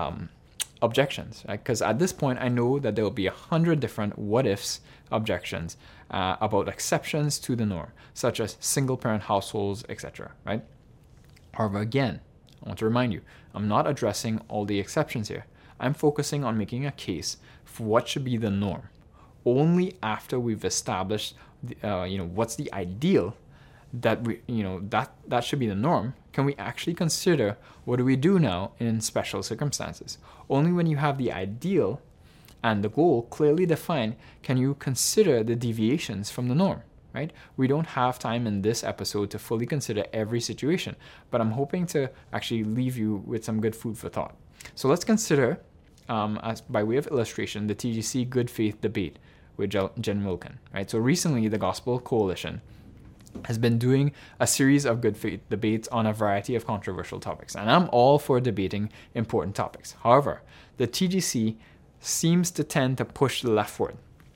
Speaker 1: objections, because at this point I know that there will be 100 different what-ifs objections about exceptions to the norm, such as single-parent households, etc. Right? However, again, I want to remind you, I'm not addressing all the exceptions here. I'm focusing on making a case for what should be the norm. Only after we've established, what's the ideal, that that should be the norm, can we actually consider what do we do now in special circumstances. Only when you have the ideal and the goal clearly defined can you consider the deviations from the norm, right? We don't have time in this episode to fully consider every situation, but I'm hoping to actually leave you with some good food for thought. So let's consider, as by way of illustration, the TGC Good Faith debate with Jen Wilkin, right? So recently, the Gospel Coalition has been doing a series of good faith debates on a variety of controversial topics, and I'm all for debating important topics. However, the TGC seems to tend to push leftward,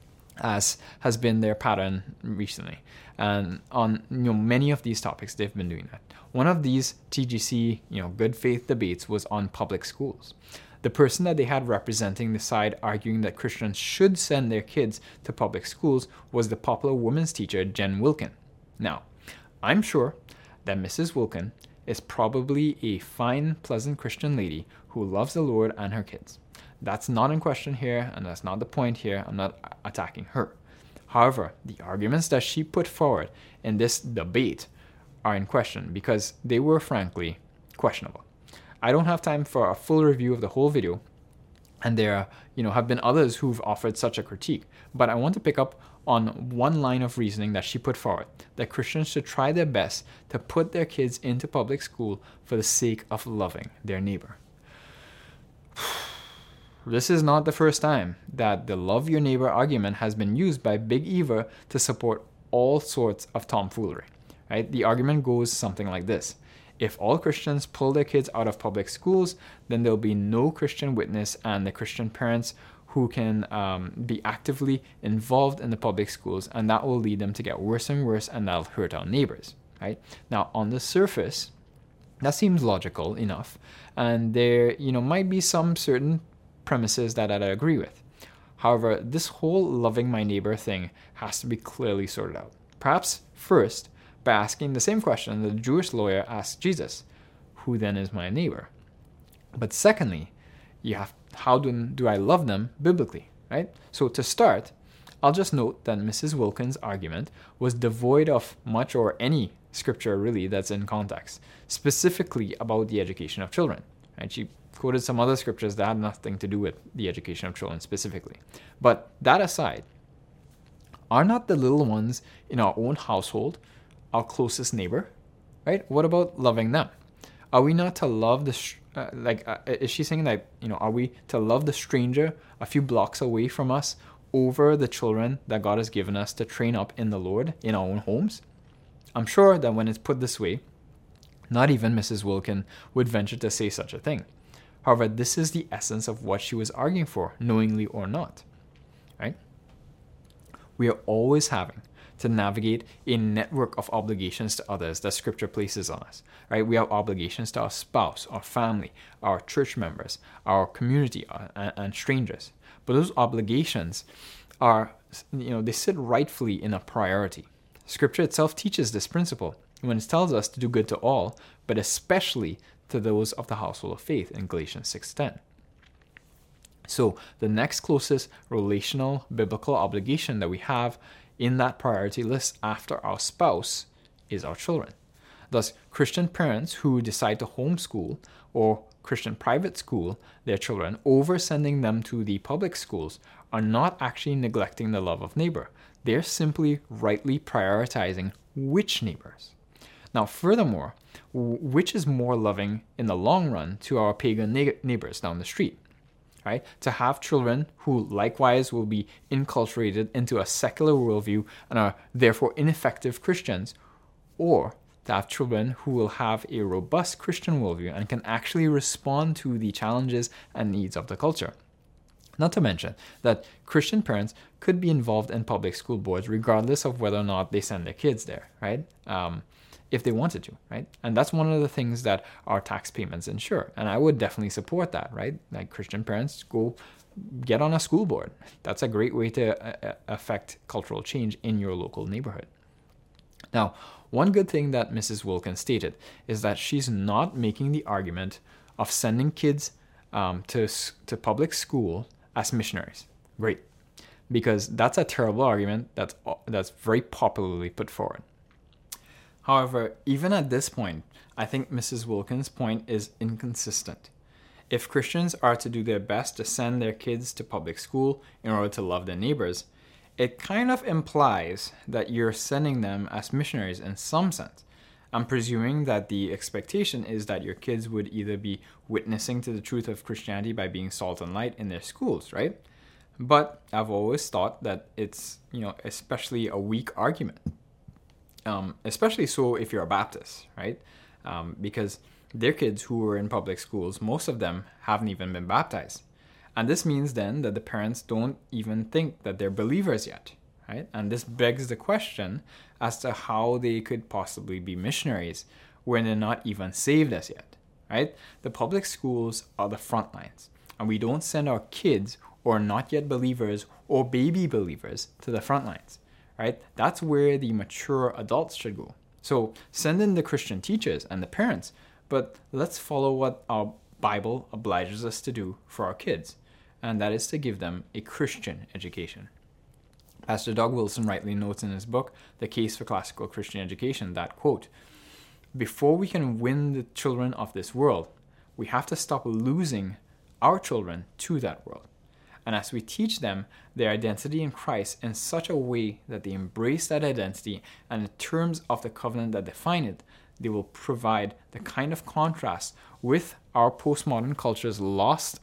Speaker 1: as has been their pattern recently, and on many of these topics they've been doing that. One of these TGC good faith debates was on public schools. The person that they had representing the side arguing that Christians should send their kids to public schools was the popular women's teacher Jen Wilkin. Now, I'm sure that Mrs. Wilkin is probably a fine, pleasant Christian lady who loves the Lord and her kids. That's not in question here, and that's not the point here. I'm not attacking her. However, the arguments that she put forward in this debate are in question because they were frankly questionable. I don't have time for a full review of the whole video, and there have been others who've offered such a critique, but I want to pick up on one line of reasoning that she put forward, that Christians should try their best to put their kids into public school for the sake of loving their neighbor. This is not the first time that the love your neighbor argument has been used by Big Eva to support all sorts of tomfoolery. Right? The argument goes something like this. If all Christians pull their kids out of public schools, then there'll be no Christian witness, and the Christian parents who can be actively involved in the public schools, and that will lead them to get worse and worse, and that'll hurt our neighbors. Right? Now, on the surface, that seems logical enough, and there might be some certain premises that I'd agree with. However, this whole loving my neighbor thing has to be clearly sorted out. Perhaps first by asking the same question the Jewish lawyer asked Jesus, who then is my neighbor? But secondly, how do I love them biblically, right? So to start, I'll just note that Mrs. Wilkins' argument was devoid of much or any scripture really that's in context, specifically about the education of children. Right? She quoted some other scriptures that had nothing to do with the education of children specifically. But that aside, are not the little ones in our own household our closest neighbor? Right? What about loving them? Are we not to love is she saying that, are we to love the stranger a few blocks away from us over the children that God has given us to train up in the Lord in our own homes? I'm sure that when it's put this way, not even Mrs. Wilkin would venture to say such a thing. However, this is the essence of what she was arguing for, knowingly or not. Right? We are always having to navigate a network of obligations to others that Scripture places on us. Right? We have obligations to our spouse, our family, our church members, our community, and strangers. But those obligations are, they sit rightfully in a priority. Scripture itself teaches this principle when it tells us to do good to all, but especially to those of the household of faith in Galatians 6:10. So the next closest relational biblical obligation that we have in that priority list after our spouse is our children. Thus, Christian parents who decide to homeschool or Christian private school their children over sending them to the public schools are not actually neglecting the love of neighbor. They're simply rightly prioritizing which neighbors. Now, furthermore, which is more loving in the long run to our pagan neighbors down the street? Right? To have children who likewise will be inculturated into a secular worldview and are therefore ineffective Christians, or to have children who will have a robust Christian worldview and can actually respond to the challenges and needs of the culture. Not to mention that Christian parents could be involved in public school boards regardless of whether or not they send their kids there, right? If they wanted to, right? And that's one of the things that our tax payments ensure. And I would definitely support that, right? Like Christian parents, go get on a school board. That's a great way to affect cultural change in your local neighborhood. Now, one good thing that Mrs. Wilkins stated is that she's not making the argument of sending kids to public school as missionaries. Great. Because that's a terrible argument that's very popularly put forward. However, even at this point, I think Mrs. Wilkins' point is inconsistent. If Christians are to do their best to send their kids to public school in order to love their neighbors, it kind of implies that you're sending them as missionaries in some sense. I'm presuming that the expectation is that your kids would either be witnessing to the truth of Christianity by being salt and light in their schools, right? But I've always thought that it's, especially a weak argument. Especially so if you're a Baptist, right? Because their kids who are in public schools, most of them haven't even been baptized. And this means then that the parents don't even think that they're believers yet, right? And this begs the question as to how they could possibly be missionaries when they're not even saved as yet, right? The public schools are the front lines, and we don't send our kids or not yet believers or baby believers to the front lines. Right? That's where the mature adults should go. So send in the Christian teachers and the parents, but let's follow what our Bible obliges us to do for our kids, and that is to give them a Christian education. Pastor Doug Wilson rightly notes in his book, The Case for Classical Christian Education, that, quote, "Before we can win the children of this world, we have to stop losing our children to that world. And as we teach them their identity in Christ in such a way that they embrace that identity and the terms of the covenant that define it, they will provide the kind of contrast with our postmodern culture's lost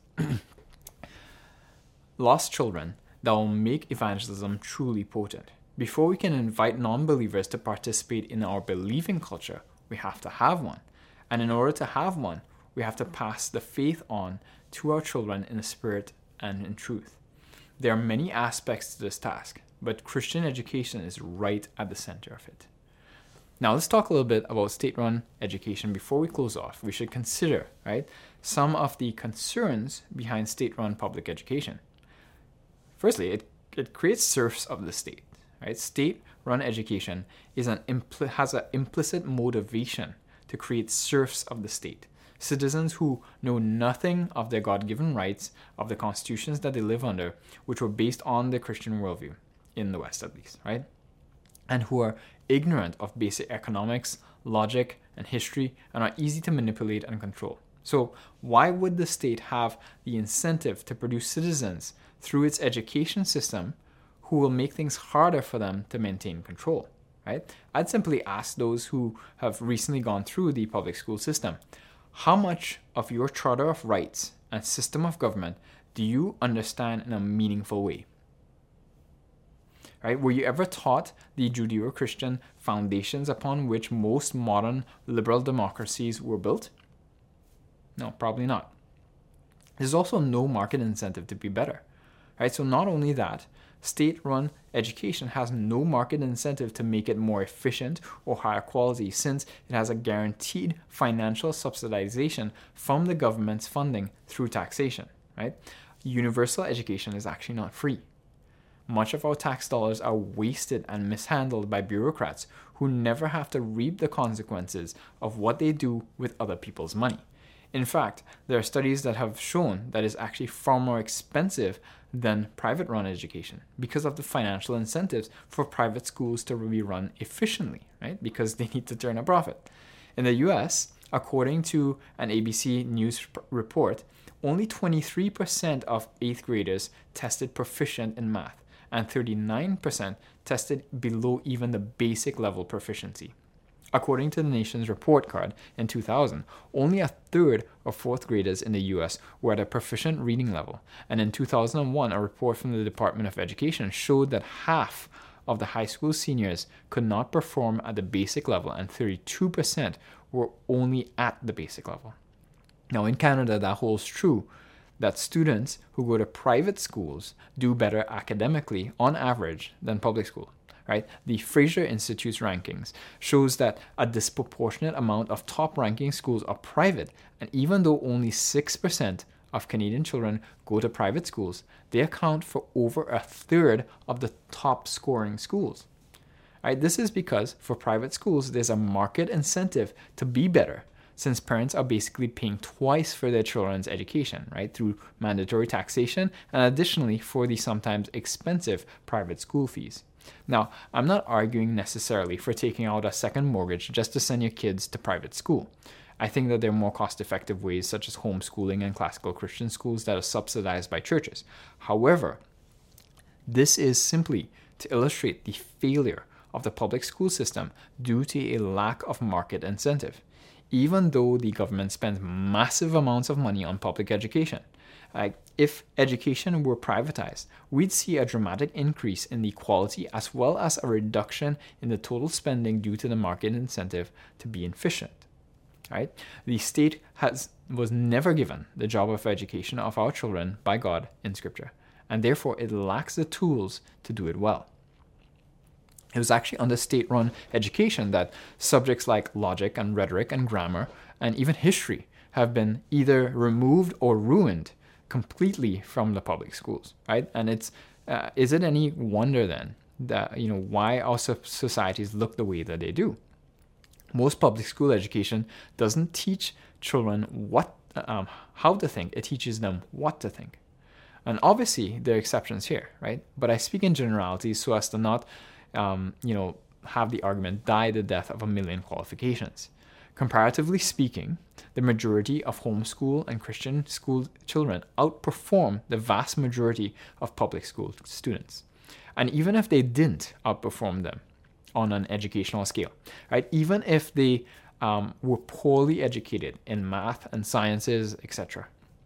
Speaker 1: children that will make evangelism truly potent. Before we can invite non-believers to participate in our believing culture, we have to have one. And in order to have one, we have to pass the faith on to our children in the spirit and in truth. There are many aspects to this task, but Christian education is right at the center of it." Now let's talk a little bit about state-run education before we close off. We should consider, right, some of the concerns behind state-run public education. Firstly, it creates serfs of the state, right? State-run education has an implicit motivation to create serfs of the state. Citizens who know nothing of their God-given rights, of the constitutions that they live under, which were based on the Christian worldview, in the West at least, right? And who are ignorant of basic economics, logic, and history, and are easy to manipulate and control. So why would the state have the incentive to produce citizens through its education system who will make things harder for them to maintain control, right? I'd simply ask those who have recently gone through the public school system, how much of your Charter of Rights and system of government do you understand in a meaningful way? Right? Were you ever taught the Judeo-Christian foundations upon which most modern liberal democracies were built? No, probably not. There's also no market incentive to be better. Right? So not only that, state-run education has no market incentive to make it more efficient or higher quality, since it has a guaranteed financial subsidization from the government's funding through taxation, right? Universal education is actually not free. Much of our tax dollars are wasted and mishandled by bureaucrats who never have to reap the consequences of what they do with other people's money. In fact, there are studies that have shown that it's actually far more expensive than private-run education because of the financial incentives for private schools to be run efficiently, right? Because they need to turn a profit. In the US, according to an ABC News report, only 23% of 8th graders tested proficient in math, and 39% tested below even the basic level proficiency. According to the nation's report card in 2000, only a third of 4th graders in the US were at a proficient reading level, and in 2001, a report from the Department of Education showed that half of the high school seniors could not perform at the basic level, and 32% were only at the basic level. Now, in Canada, that holds true that students who go to private schools do better academically on average than public school. Right? The Fraser Institute's rankings shows that a disproportionate amount of top-ranking schools are private, and even though only 6% of Canadian children go to private schools, they account for over a third of the top-scoring schools. Right? This is because for private schools, there's a market incentive to be better, since parents are basically paying twice for their children's education, right, through mandatory taxation and additionally for the sometimes expensive private school fees. Now, I'm not arguing necessarily for taking out a second mortgage just to send your kids to private school. I think that there are more cost-effective ways such as homeschooling and classical Christian schools that are subsidized by churches. However, this is simply to illustrate the failure of the public school system due to a lack of market incentive. Even though the government spends massive amounts of money on public education, if education were privatized, we'd see a dramatic increase in the quality as well as a reduction in the total spending due to the market incentive to be efficient. Right? The state was never given the job of education of our children by God in Scripture, and therefore it lacks the tools to do it well. It was actually under state-run education that subjects like logic and rhetoric and grammar and even history have been either removed or ruined completely from the public schools, right? And is it any wonder then that why our societies look the way that they do? Most public school education doesn't teach children how to think; it teaches them what to think. And obviously there are exceptions here, right? But I speak in generalities so as to not have the argument die the death of a million qualifications. Comparatively speaking, the majority of homeschool and Christian school children outperform the vast majority of public school students. And even if they didn't outperform them on an educational scale, right? Even if they were poorly educated in math and sciences, etc.,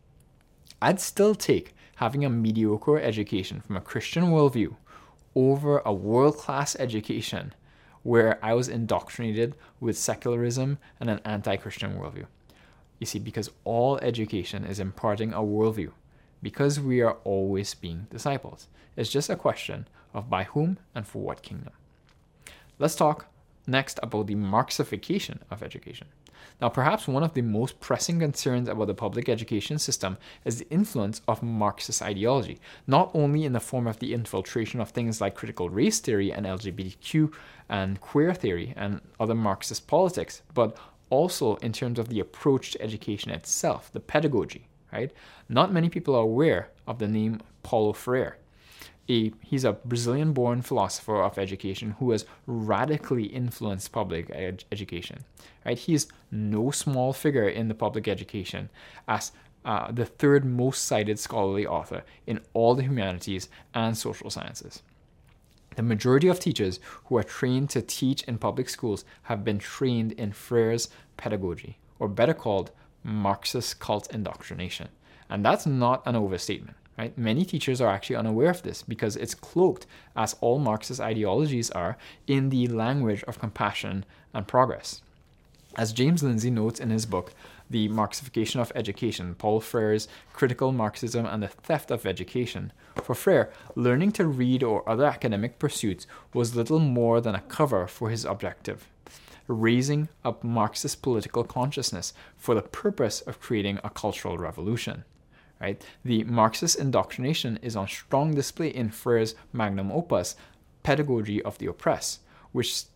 Speaker 1: I'd still take having a mediocre education from a Christian worldview over a world-class education where I was indoctrinated with secularism and an anti-Christian worldview. You see, because all education is imparting a worldview, because we are always being disciples. It's just a question of by whom and for what kingdom. Let's talk next about the Marxification of education. Now, perhaps one of the most pressing concerns about the public education system is the influence of Marxist ideology, not only in the form of the infiltration of things like critical race theory and LGBTQ and queer theory and other Marxist politics, but also in terms of the approach to education itself, the pedagogy, right? Not many people are aware of the name Paulo Freire. He's a Brazilian-born philosopher of education who has radically influenced public education. Right? He's no small figure in the public education as the third most cited scholarly author in all the humanities and social sciences. The majority of teachers who are trained to teach in public schools have been trained in Freire's pedagogy, or better called Marxist cult indoctrination. And that's not an overstatement. Right? Many teachers are actually unaware of this because it's cloaked, as all Marxist ideologies are, in the language of compassion and progress. As James Lindsay notes in his book, The Marxification of Education, Paulo Freire's Critical Marxism and the Theft of Education, for Freire, learning to read or other academic pursuits was little more than a cover for his objective, raising up Marxist political consciousness for the purpose of creating a cultural revolution. Right? The Marxist indoctrination is on strong display in Freire's magnum opus, Pedagogy of the Oppressed, which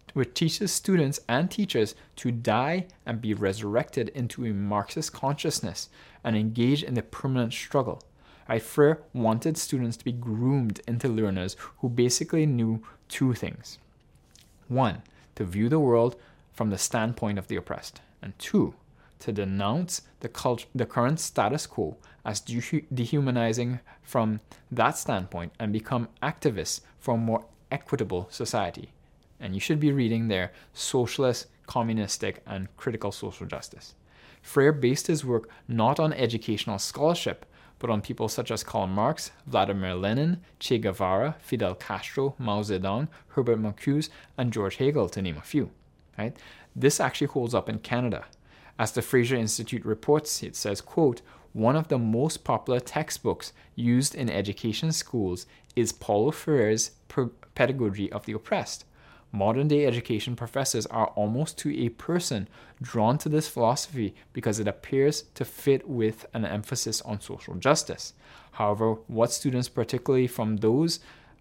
Speaker 1: which teaches students and teachers to die and be resurrected into a Marxist consciousness and engage in the permanent struggle. Right? Freire wanted students to be groomed into learners who basically knew two things. One, to view the world from the standpoint of the oppressed. And two, to denounce the current status quo as dehumanizing from that standpoint and become activists for a more equitable society. And you should be reading their Socialist, Communistic, and Critical Social Justice. Freire based his work not on educational scholarship, but on people such as Karl Marx, Vladimir Lenin, Che Guevara, Fidel Castro, Mao Zedong, Herbert Marcuse, and George Hegel, to name a few. Right? This actually holds up in Canada. As the Fraser Institute reports, it says, quote, one of the most popular textbooks used in education schools is Paulo Freire's Pedagogy of the Oppressed. Modern-day education professors are almost to a person drawn to this philosophy because it appears to fit with an emphasis on social justice. However, what students, particularly from those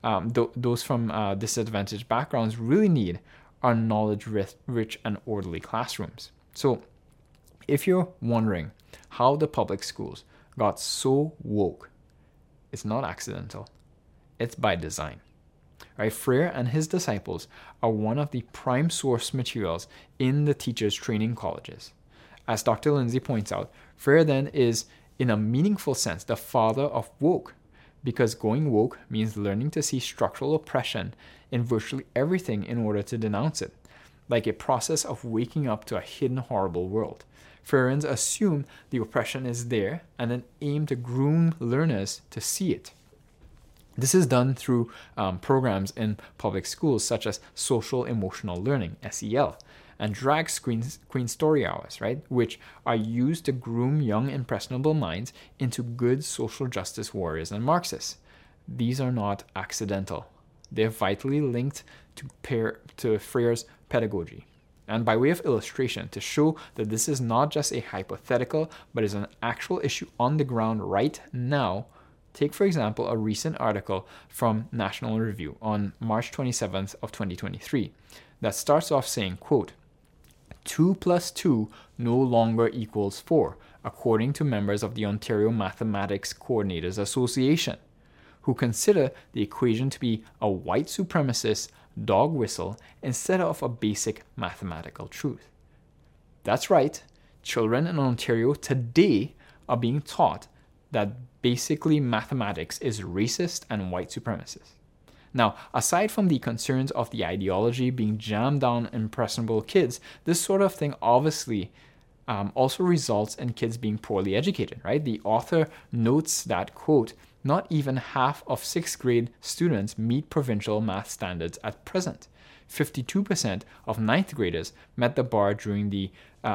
Speaker 1: from disadvantaged backgrounds, really need are knowledge-rich and orderly classrooms. So, if you're wondering how the public schools got so woke, it's not accidental. It's by design. Right? Freire and his disciples are one of the prime source materials in the teachers' training colleges. As Dr. Lindsay points out, Freire then is, in a meaningful sense, the father of woke, because going woke means learning to see structural oppression in virtually everything in order to denounce it, like a process of waking up to a hidden horrible world. Freireans assume the oppression is there and then aim to groom learners to see it. This is done through programs in public schools such as Social Emotional Learning, SEL, and Drag Queen Story Hours, right, which are used to groom young impressionable minds into good social justice warriors and Marxists. These are not accidental. They're vitally linked to Freire's pedagogy. And by way of illustration, to show that this is not just a hypothetical, but is an actual issue on the ground right now, take, for example, a recent article from National Review on March 27th of 2023 that starts off saying, quote, 2 + 2 no longer equals 4, according to members of the Ontario Mathematics Coordinators Association, who consider the equation to be a white supremacist dog whistle instead of a basic mathematical truth. That's right, children in Ontario today are being taught that basically mathematics is racist and white supremacist. Now, aside from the concerns of the ideology being jammed down impressionable kids, this sort of thing obviously also results in kids being poorly educated, right? The author notes that, quote, not even half of 6th grade students meet provincial math standards at present. 52% of 9th graders met the bar during the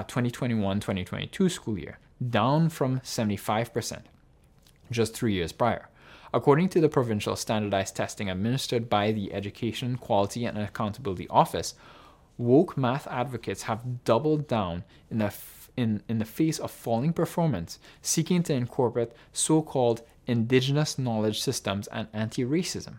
Speaker 1: 2021-2022 school year, down from 75% just 3 years prior. According to the provincial standardized testing administered by the Education Quality and Accountability Office, woke math advocates have doubled down in the face of falling performance, seeking to incorporate so-called indigenous knowledge systems and anti-racism.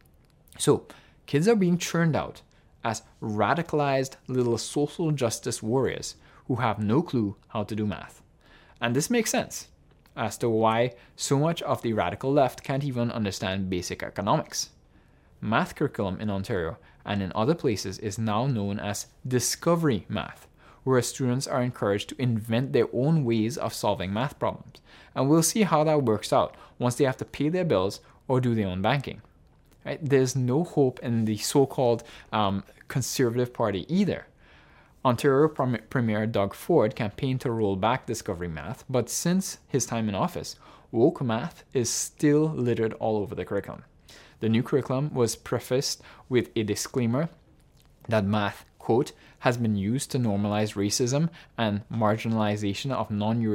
Speaker 1: So, kids are being churned out as radicalized little social justice warriors who have no clue how to do math. And this makes sense as to why so much of the radical left can't even understand basic economics. Math curriculum in Ontario and in other places is now known as discovery math, where students are encouraged to invent their own ways of solving math problems. And we'll see how that works out once they have to pay their bills or do their own banking. Right? There's no hope in the so-called Conservative Party either. Ontario Premier Doug Ford campaigned to roll back discovery math, but since his time in office, woke math is still littered all over the curriculum. The new curriculum was prefaced with a disclaimer that math, quote, has been used to normalize racism and marginalization of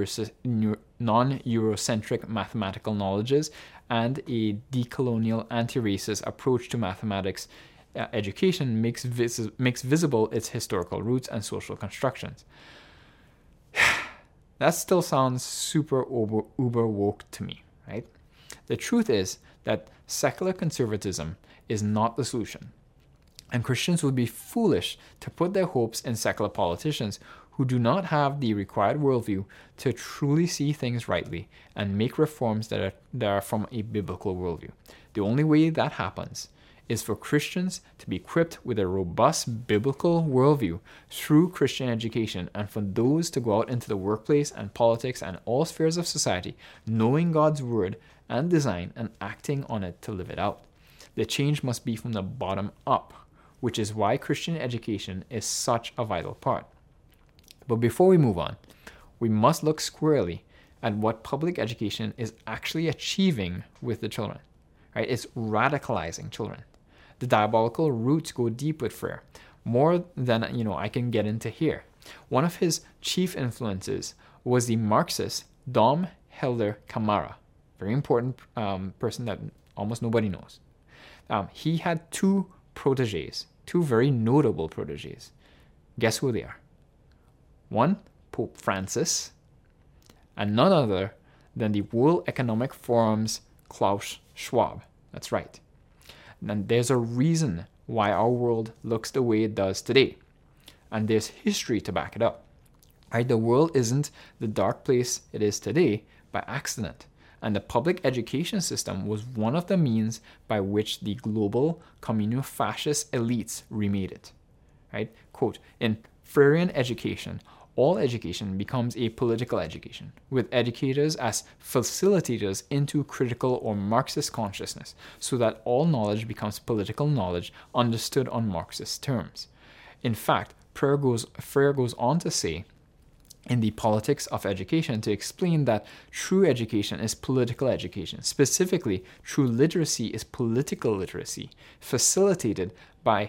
Speaker 1: non-Eurocentric mathematical knowledges and a decolonial anti-racist approach to mathematics education makes visible its historical roots and social constructions. That still sounds super uber woke to me, right? The truth is that secular conservatism is not the solution. And Christians would be foolish to put their hopes in secular politicians who do not have the required worldview to truly see things rightly and make reforms that are from a biblical worldview. The only way that happens is for Christians to be equipped with a robust biblical worldview through Christian education, and for those to go out into the workplace and politics and all spheres of society, knowing God's word and design and acting on it to live it out. The change must be from the bottom up, which is why Christian education is such a vital part. But before we move on, we must look squarely at what public education is actually achieving with the children. Right? It's radicalizing children. The diabolical roots go deep with Freire, more than I can get into here. One of his chief influences was the Marxist Dom Helder Camara, very important person that almost nobody knows. He had two very notable proteges. Guess who they are? One, Pope Francis, and none other than the World Economic Forum's Klaus Schwab. That's right. And there's a reason why our world looks the way it does today. And there's history to back it up. Right? The world isn't the dark place it is today by accident. And the public education system was one of the means by which the global communal-fascist elites remade it. Right? Quote, in Freirean education, all education becomes a political education, with educators as facilitators into critical or Marxist consciousness, so that all knowledge becomes political knowledge understood on Marxist terms. In fact, Freire goes on to say, in the Politics of Education, to explain that true education is political education. Specifically, true literacy is political literacy, facilitated by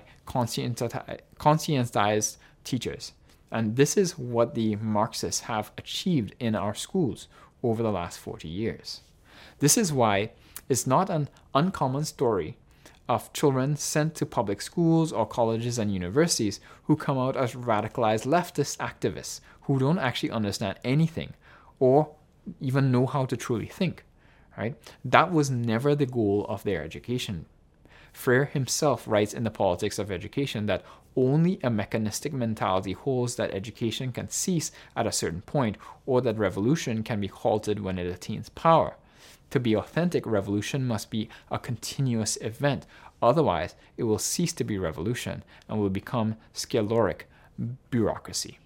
Speaker 1: conscientized teachers. And this is what the Marxists have achieved in our schools over the last 40 years. This is why it's not an uncommon story of children sent to public schools or colleges and universities who come out as radicalized leftist activists who don't actually understand anything or even know how to truly think. Right? That was never the goal of their education. Freire himself writes in the Politics of Education that only a mechanistic mentality holds that education can cease at a certain point, or that revolution can be halted when it attains power. To be authentic, revolution must be a continuous event. Otherwise, it will cease to be revolution and will become sclerotic bureaucracy.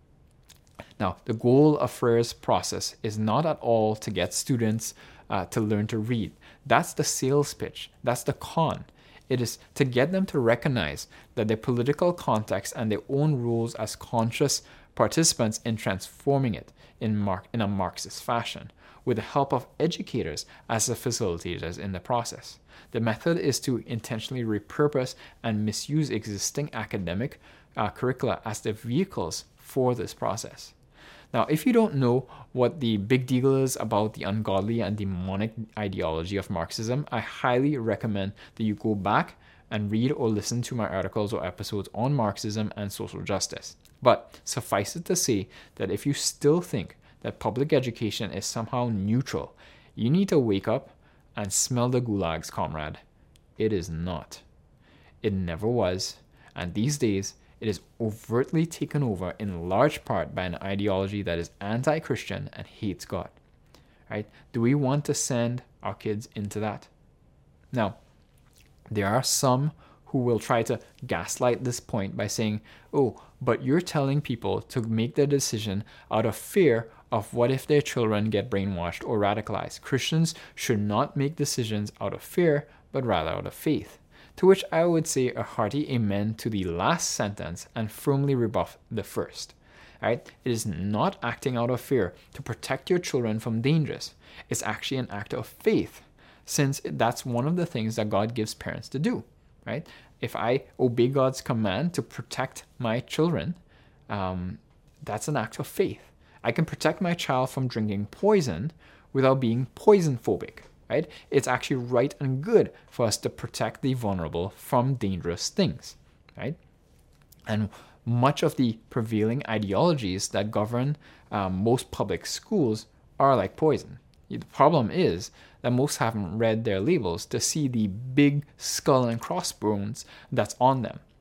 Speaker 1: Now, the goal of Freire's process is not at all to get students to learn to read. That's the sales pitch. That's the con. It is to get them to recognize that their political context and their own rules as conscious participants in transforming it in a Marxist fashion, with the help of educators as the facilitators in the process. The method is to intentionally repurpose and misuse existing academic curricula as the vehicles for this process. Now, if you don't know what the big deal is about the ungodly and demonic ideology of Marxism, I highly recommend that you go back and read or listen to my articles or episodes on Marxism and social justice. But suffice it to say that if you still think that public education is somehow neutral, you need to wake up and smell the gulags, comrade. It is not. It never was, and these days, it is overtly taken over in large part by an ideology that is anti-Christian and hates God. Right? Do we want to send our kids into that? Now, there are some who will try to gaslight this point by saying, oh, but you're telling people to make their decision out of fear of what if their children get brainwashed or radicalized. Christians should not make decisions out of fear, but rather out of faith. To which I would say a hearty amen to the last sentence and firmly rebuff the first. Right? It is not acting out of fear to protect your children from dangers. It's actually an act of faith, since that's one of the things that God gives parents to do. Right? If I obey God's command to protect my children, that's an act of faith. I can protect my child from drinking poison without being poison phobic. Right? It's actually right and good for us to protect the vulnerable from dangerous things. Right? And much of the prevailing ideologies that govern most public schools are like poison. The problem is that most haven't read their labels to see the big skull and crossbones that's on them.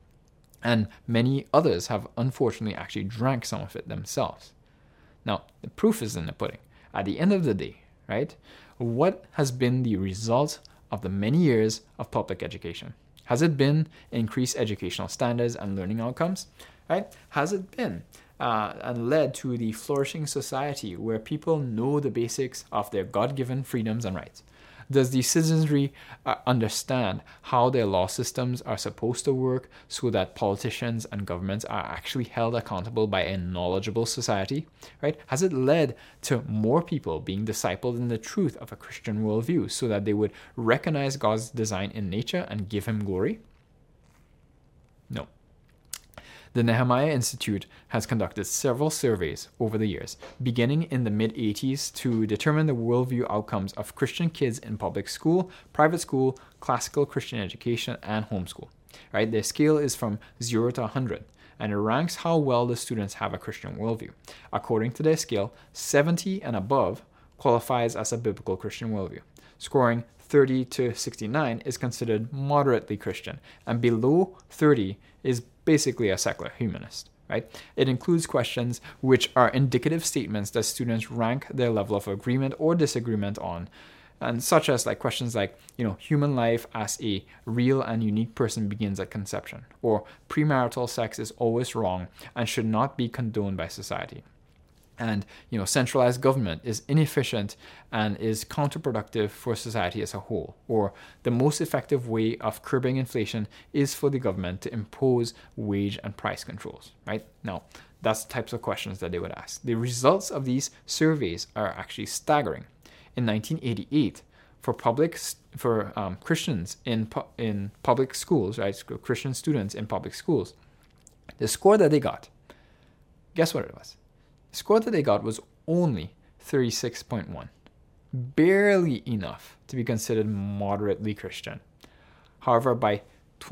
Speaker 1: And many others have unfortunately actually drank some of it themselves. Now, the proof is in the pudding. At the end of the day, right, what has been the result of the many years of public education? Has it been increased educational standards and learning outcomes? Right? Has it been and led to the flourishing society where people know the basics of their God-given freedoms and rights? Does the citizenry understand how their law systems are supposed to work so that politicians and governments are actually held accountable by a knowledgeable society? Right? Has it led to more people being discipled in the truth of a Christian worldview so that they would recognize God's design in nature and give him glory? No. The Nehemiah Institute has conducted several surveys over the years, beginning in the mid-80s, to determine the worldview outcomes of Christian kids in public school, private school, classical Christian education, and homeschool. Right? Their scale is from 0 to 100, and it ranks how well the students have a Christian worldview. According to their scale, 70 and above qualifies as a biblical Christian worldview. Scoring 30 to 69 is considered moderately Christian, and below 30 is basically a secular humanist, right? It includes questions which are indicative statements that students rank their level of agreement or disagreement on, and such as like questions like, human life as a real and unique person begins at conception, or premarital sex is always wrong and should not be condoned by society. And, centralized government is inefficient and is counterproductive for society as a whole. Or the most effective way of curbing inflation is for the government to impose wage and price controls, right? Now, that's the types of questions that they would ask. The results of these surveys are actually staggering. In 1988, for Christians in public schools, right, Christian students in public schools, the score that they got, guess what it was? The score that they got was only 36.1, barely enough to be considered moderately Christian. However, by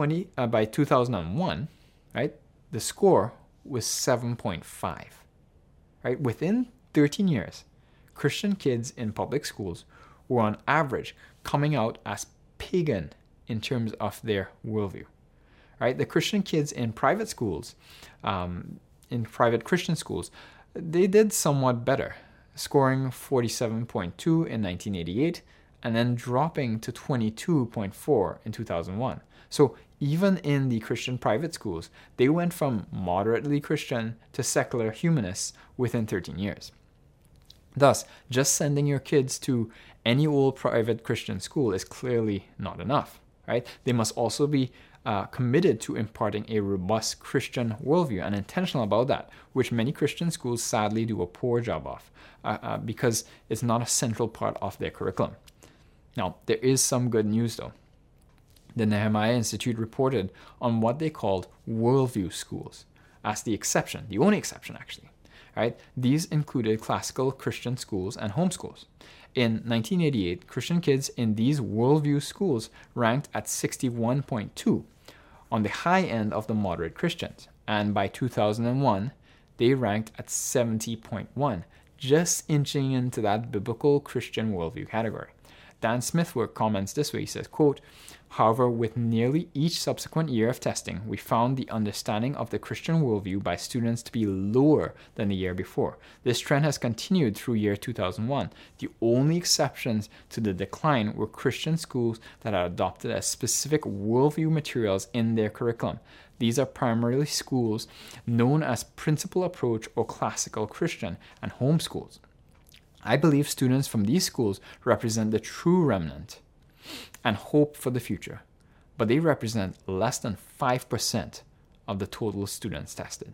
Speaker 1: 2001, right, the score was 7.5. Right, within 13 years, Christian kids in public schools were on average coming out as pagan in terms of their worldview. Right, the Christian kids in private schools, in private Christian schools, they did somewhat better, scoring 47.2 in 1988 and then dropping to 22.4 in 2001. So even in the Christian private schools, they went from moderately Christian to secular humanists within 13 years. Thus, just sending your kids to any old private Christian school is clearly not enough, right? They must also be committed to imparting a robust Christian worldview and intentional about that, which many Christian schools sadly do a poor job of because it's not a central part of their curriculum. Now, there is some good news though. The Nehemiah Institute reported on what they called worldview schools as the exception, the only exception actually. Right? These included classical Christian schools and homeschools. In 1988, Christian kids in these worldview schools ranked at 61.2, on the high end of the moderate Christians. And by 2001, they ranked at 70.1, just inching into that biblical Christian worldview category. Dan Smithwork comments this way, he says, quote, "However, with nearly each subsequent year of testing, we found the understanding of the Christian worldview by students to be lower than the year before. This trend has continued through year 2001. The only exceptions to the decline were Christian schools that had adopted a specific worldview materials in their curriculum. These are primarily schools known as Principal Approach or Classical Christian and home schools. I believe students from these schools represent the true remnant and hope for the future, but they represent less than 5% of the total students tested."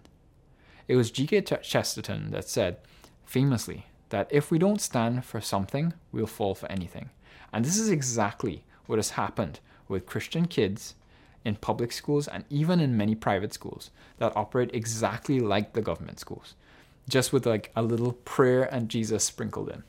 Speaker 1: It was G.K. Chesterton that said, famously, that if we don't stand for something, we'll fall for anything. And this is exactly what has happened with Christian kids in public schools and even in many private schools that operate exactly like the government schools, just with like a little prayer and Jesus sprinkled in.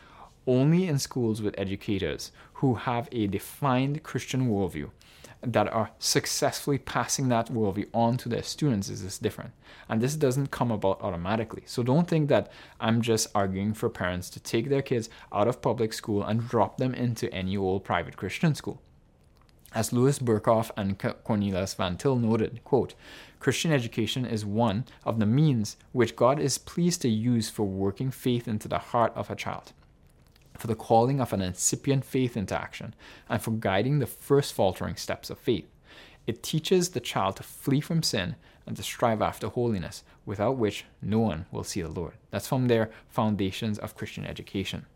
Speaker 1: Only in schools with educators who have a defined Christian worldview that are successfully passing that worldview on to their students is this different. And this doesn't come about automatically. So don't think that I'm just arguing for parents to take their kids out of public school and drop them into any old private Christian school. As Louis Berkhoff and Cornelius Van Til noted, quote, Christian education is one of the means which God is pleased to use for working faith into the heart of a child, for the calling of an incipient faith into action, and for guiding the first faltering steps of faith. It teaches the child to flee from sin and to strive after holiness, without which no one will see the Lord. That's from their Foundations of Christian Education.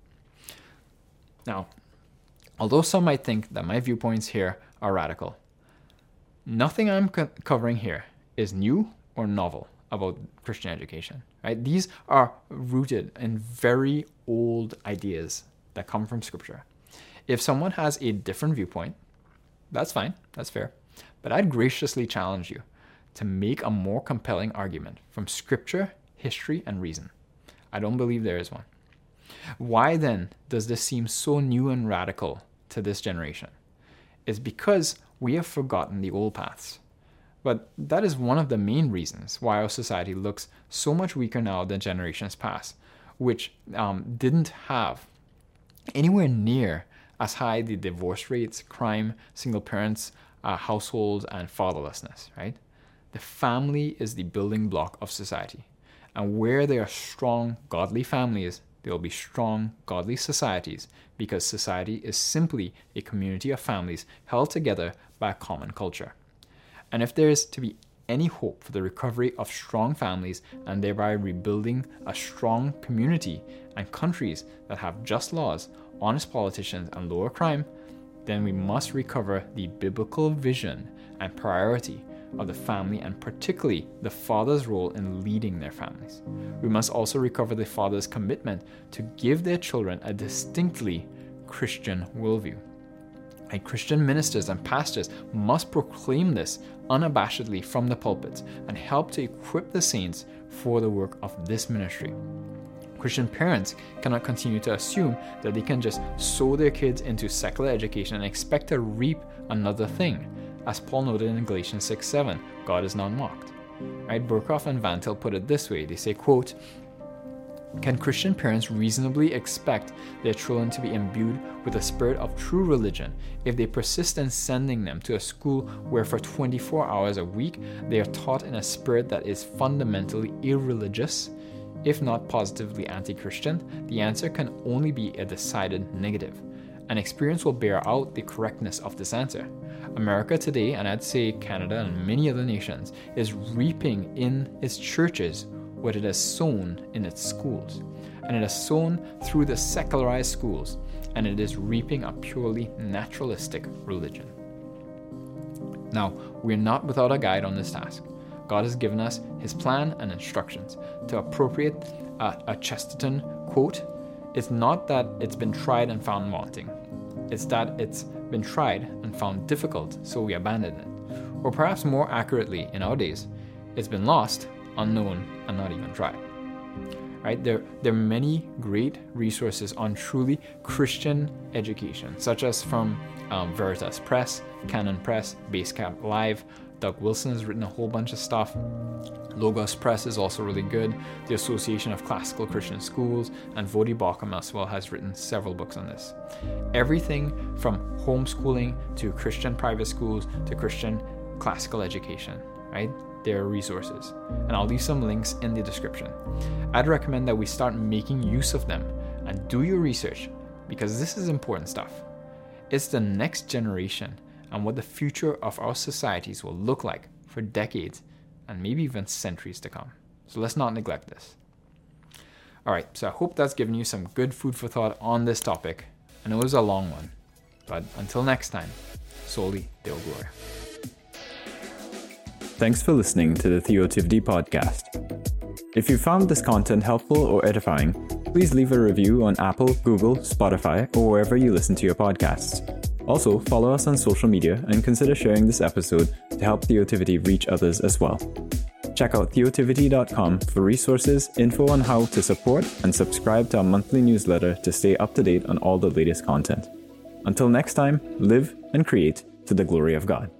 Speaker 1: Now, although some might think that my viewpoints here are radical, nothing I'm covering here is new or novel about Christian education. Right? These are rooted in very old ideas that come from Scripture. If someone has a different viewpoint, that's fine, that's fair. But I'd graciously challenge you to make a more compelling argument from Scripture, history, and reason. I don't believe there is one. Why then does this seem so new and radical to this generation? It's because we have forgotten the old paths. But that is one of the main reasons why our society looks so much weaker now than generations past, which didn't have anywhere near as high the divorce rates, crime, single parents, households, and fatherlessness, right? The family is the building block of society. And where there are strong, godly families, there will be strong, godly societies, because society is simply a community of families held together by a common culture. And if there is to be any hope for the recovery of strong families and thereby rebuilding a strong community and countries that have just laws, honest politicians, and lower crime, then we must recover the biblical vision and priority of the family, and particularly the father's role in leading their families. We must also recover the father's commitment to give their children a distinctly Christian worldview. And Christian ministers and pastors must proclaim this unabashedly from the pulpits and help to equip the saints for the work of this ministry. Christian parents cannot continue to assume that they can just sow their kids into secular education and expect to reap another thing. As Paul noted in Galatians 6:7, God is not mocked. Right? Berkhoff and Van Til put it this way. They say, quote, can Christian parents reasonably expect their children to be imbued with a spirit of true religion if they persist in sending them to a school where for 24 hours a week they are taught in a spirit that is fundamentally irreligious, if not positively anti-Christian? The answer can only be a decided negative. And experience will bear out the correctness of this answer. America today, and I'd say Canada and many other nations, is reaping in its churches what it has sown in its schools. And it has sown through the secularized schools, and it is reaping a purely naturalistic religion. Now, we're not without a guide on this task. God has given us His plan and instructions. To appropriate a Chesterton quote, it's not that it's been tried and found wanting. It's that it's been tried and found difficult, so we abandon it. Or perhaps more accurately, in our days, it's been lost, unknown, and not even tried. Right? There are many great resources on truly Christian education, such as from Veritas Press, Canon Press, Basecamp Live. Doug Wilson has written a whole bunch of stuff. Logos Press is also really good. The Association of Classical Christian Schools and Voddie Baucham as well has written several books on this. Everything from homeschooling to Christian private schools to Christian classical education, right? There are resources, and I'll leave some links in the description. I'd recommend that we start making use of them and do your research, because this is important stuff. It's the next generation and what the future of our societies will look like for decades and maybe even centuries to come. So let's not neglect this. All right, so I hope that's given you some good food for thought on this topic. I know it was a long one, but until next time, Soli Deo Gloria.
Speaker 2: Thanks for listening to the Theotivity Podcast. If you found this content helpful or edifying, please leave a review on Apple, Google, Spotify, or wherever you listen to your podcasts. Also, follow us on social media and consider sharing this episode to help Theotivity reach others as well. Check out theotivity.com for resources, info on how to support, and subscribe to our monthly newsletter to stay up to date on all the latest content. Until next time, live and create to the glory of God.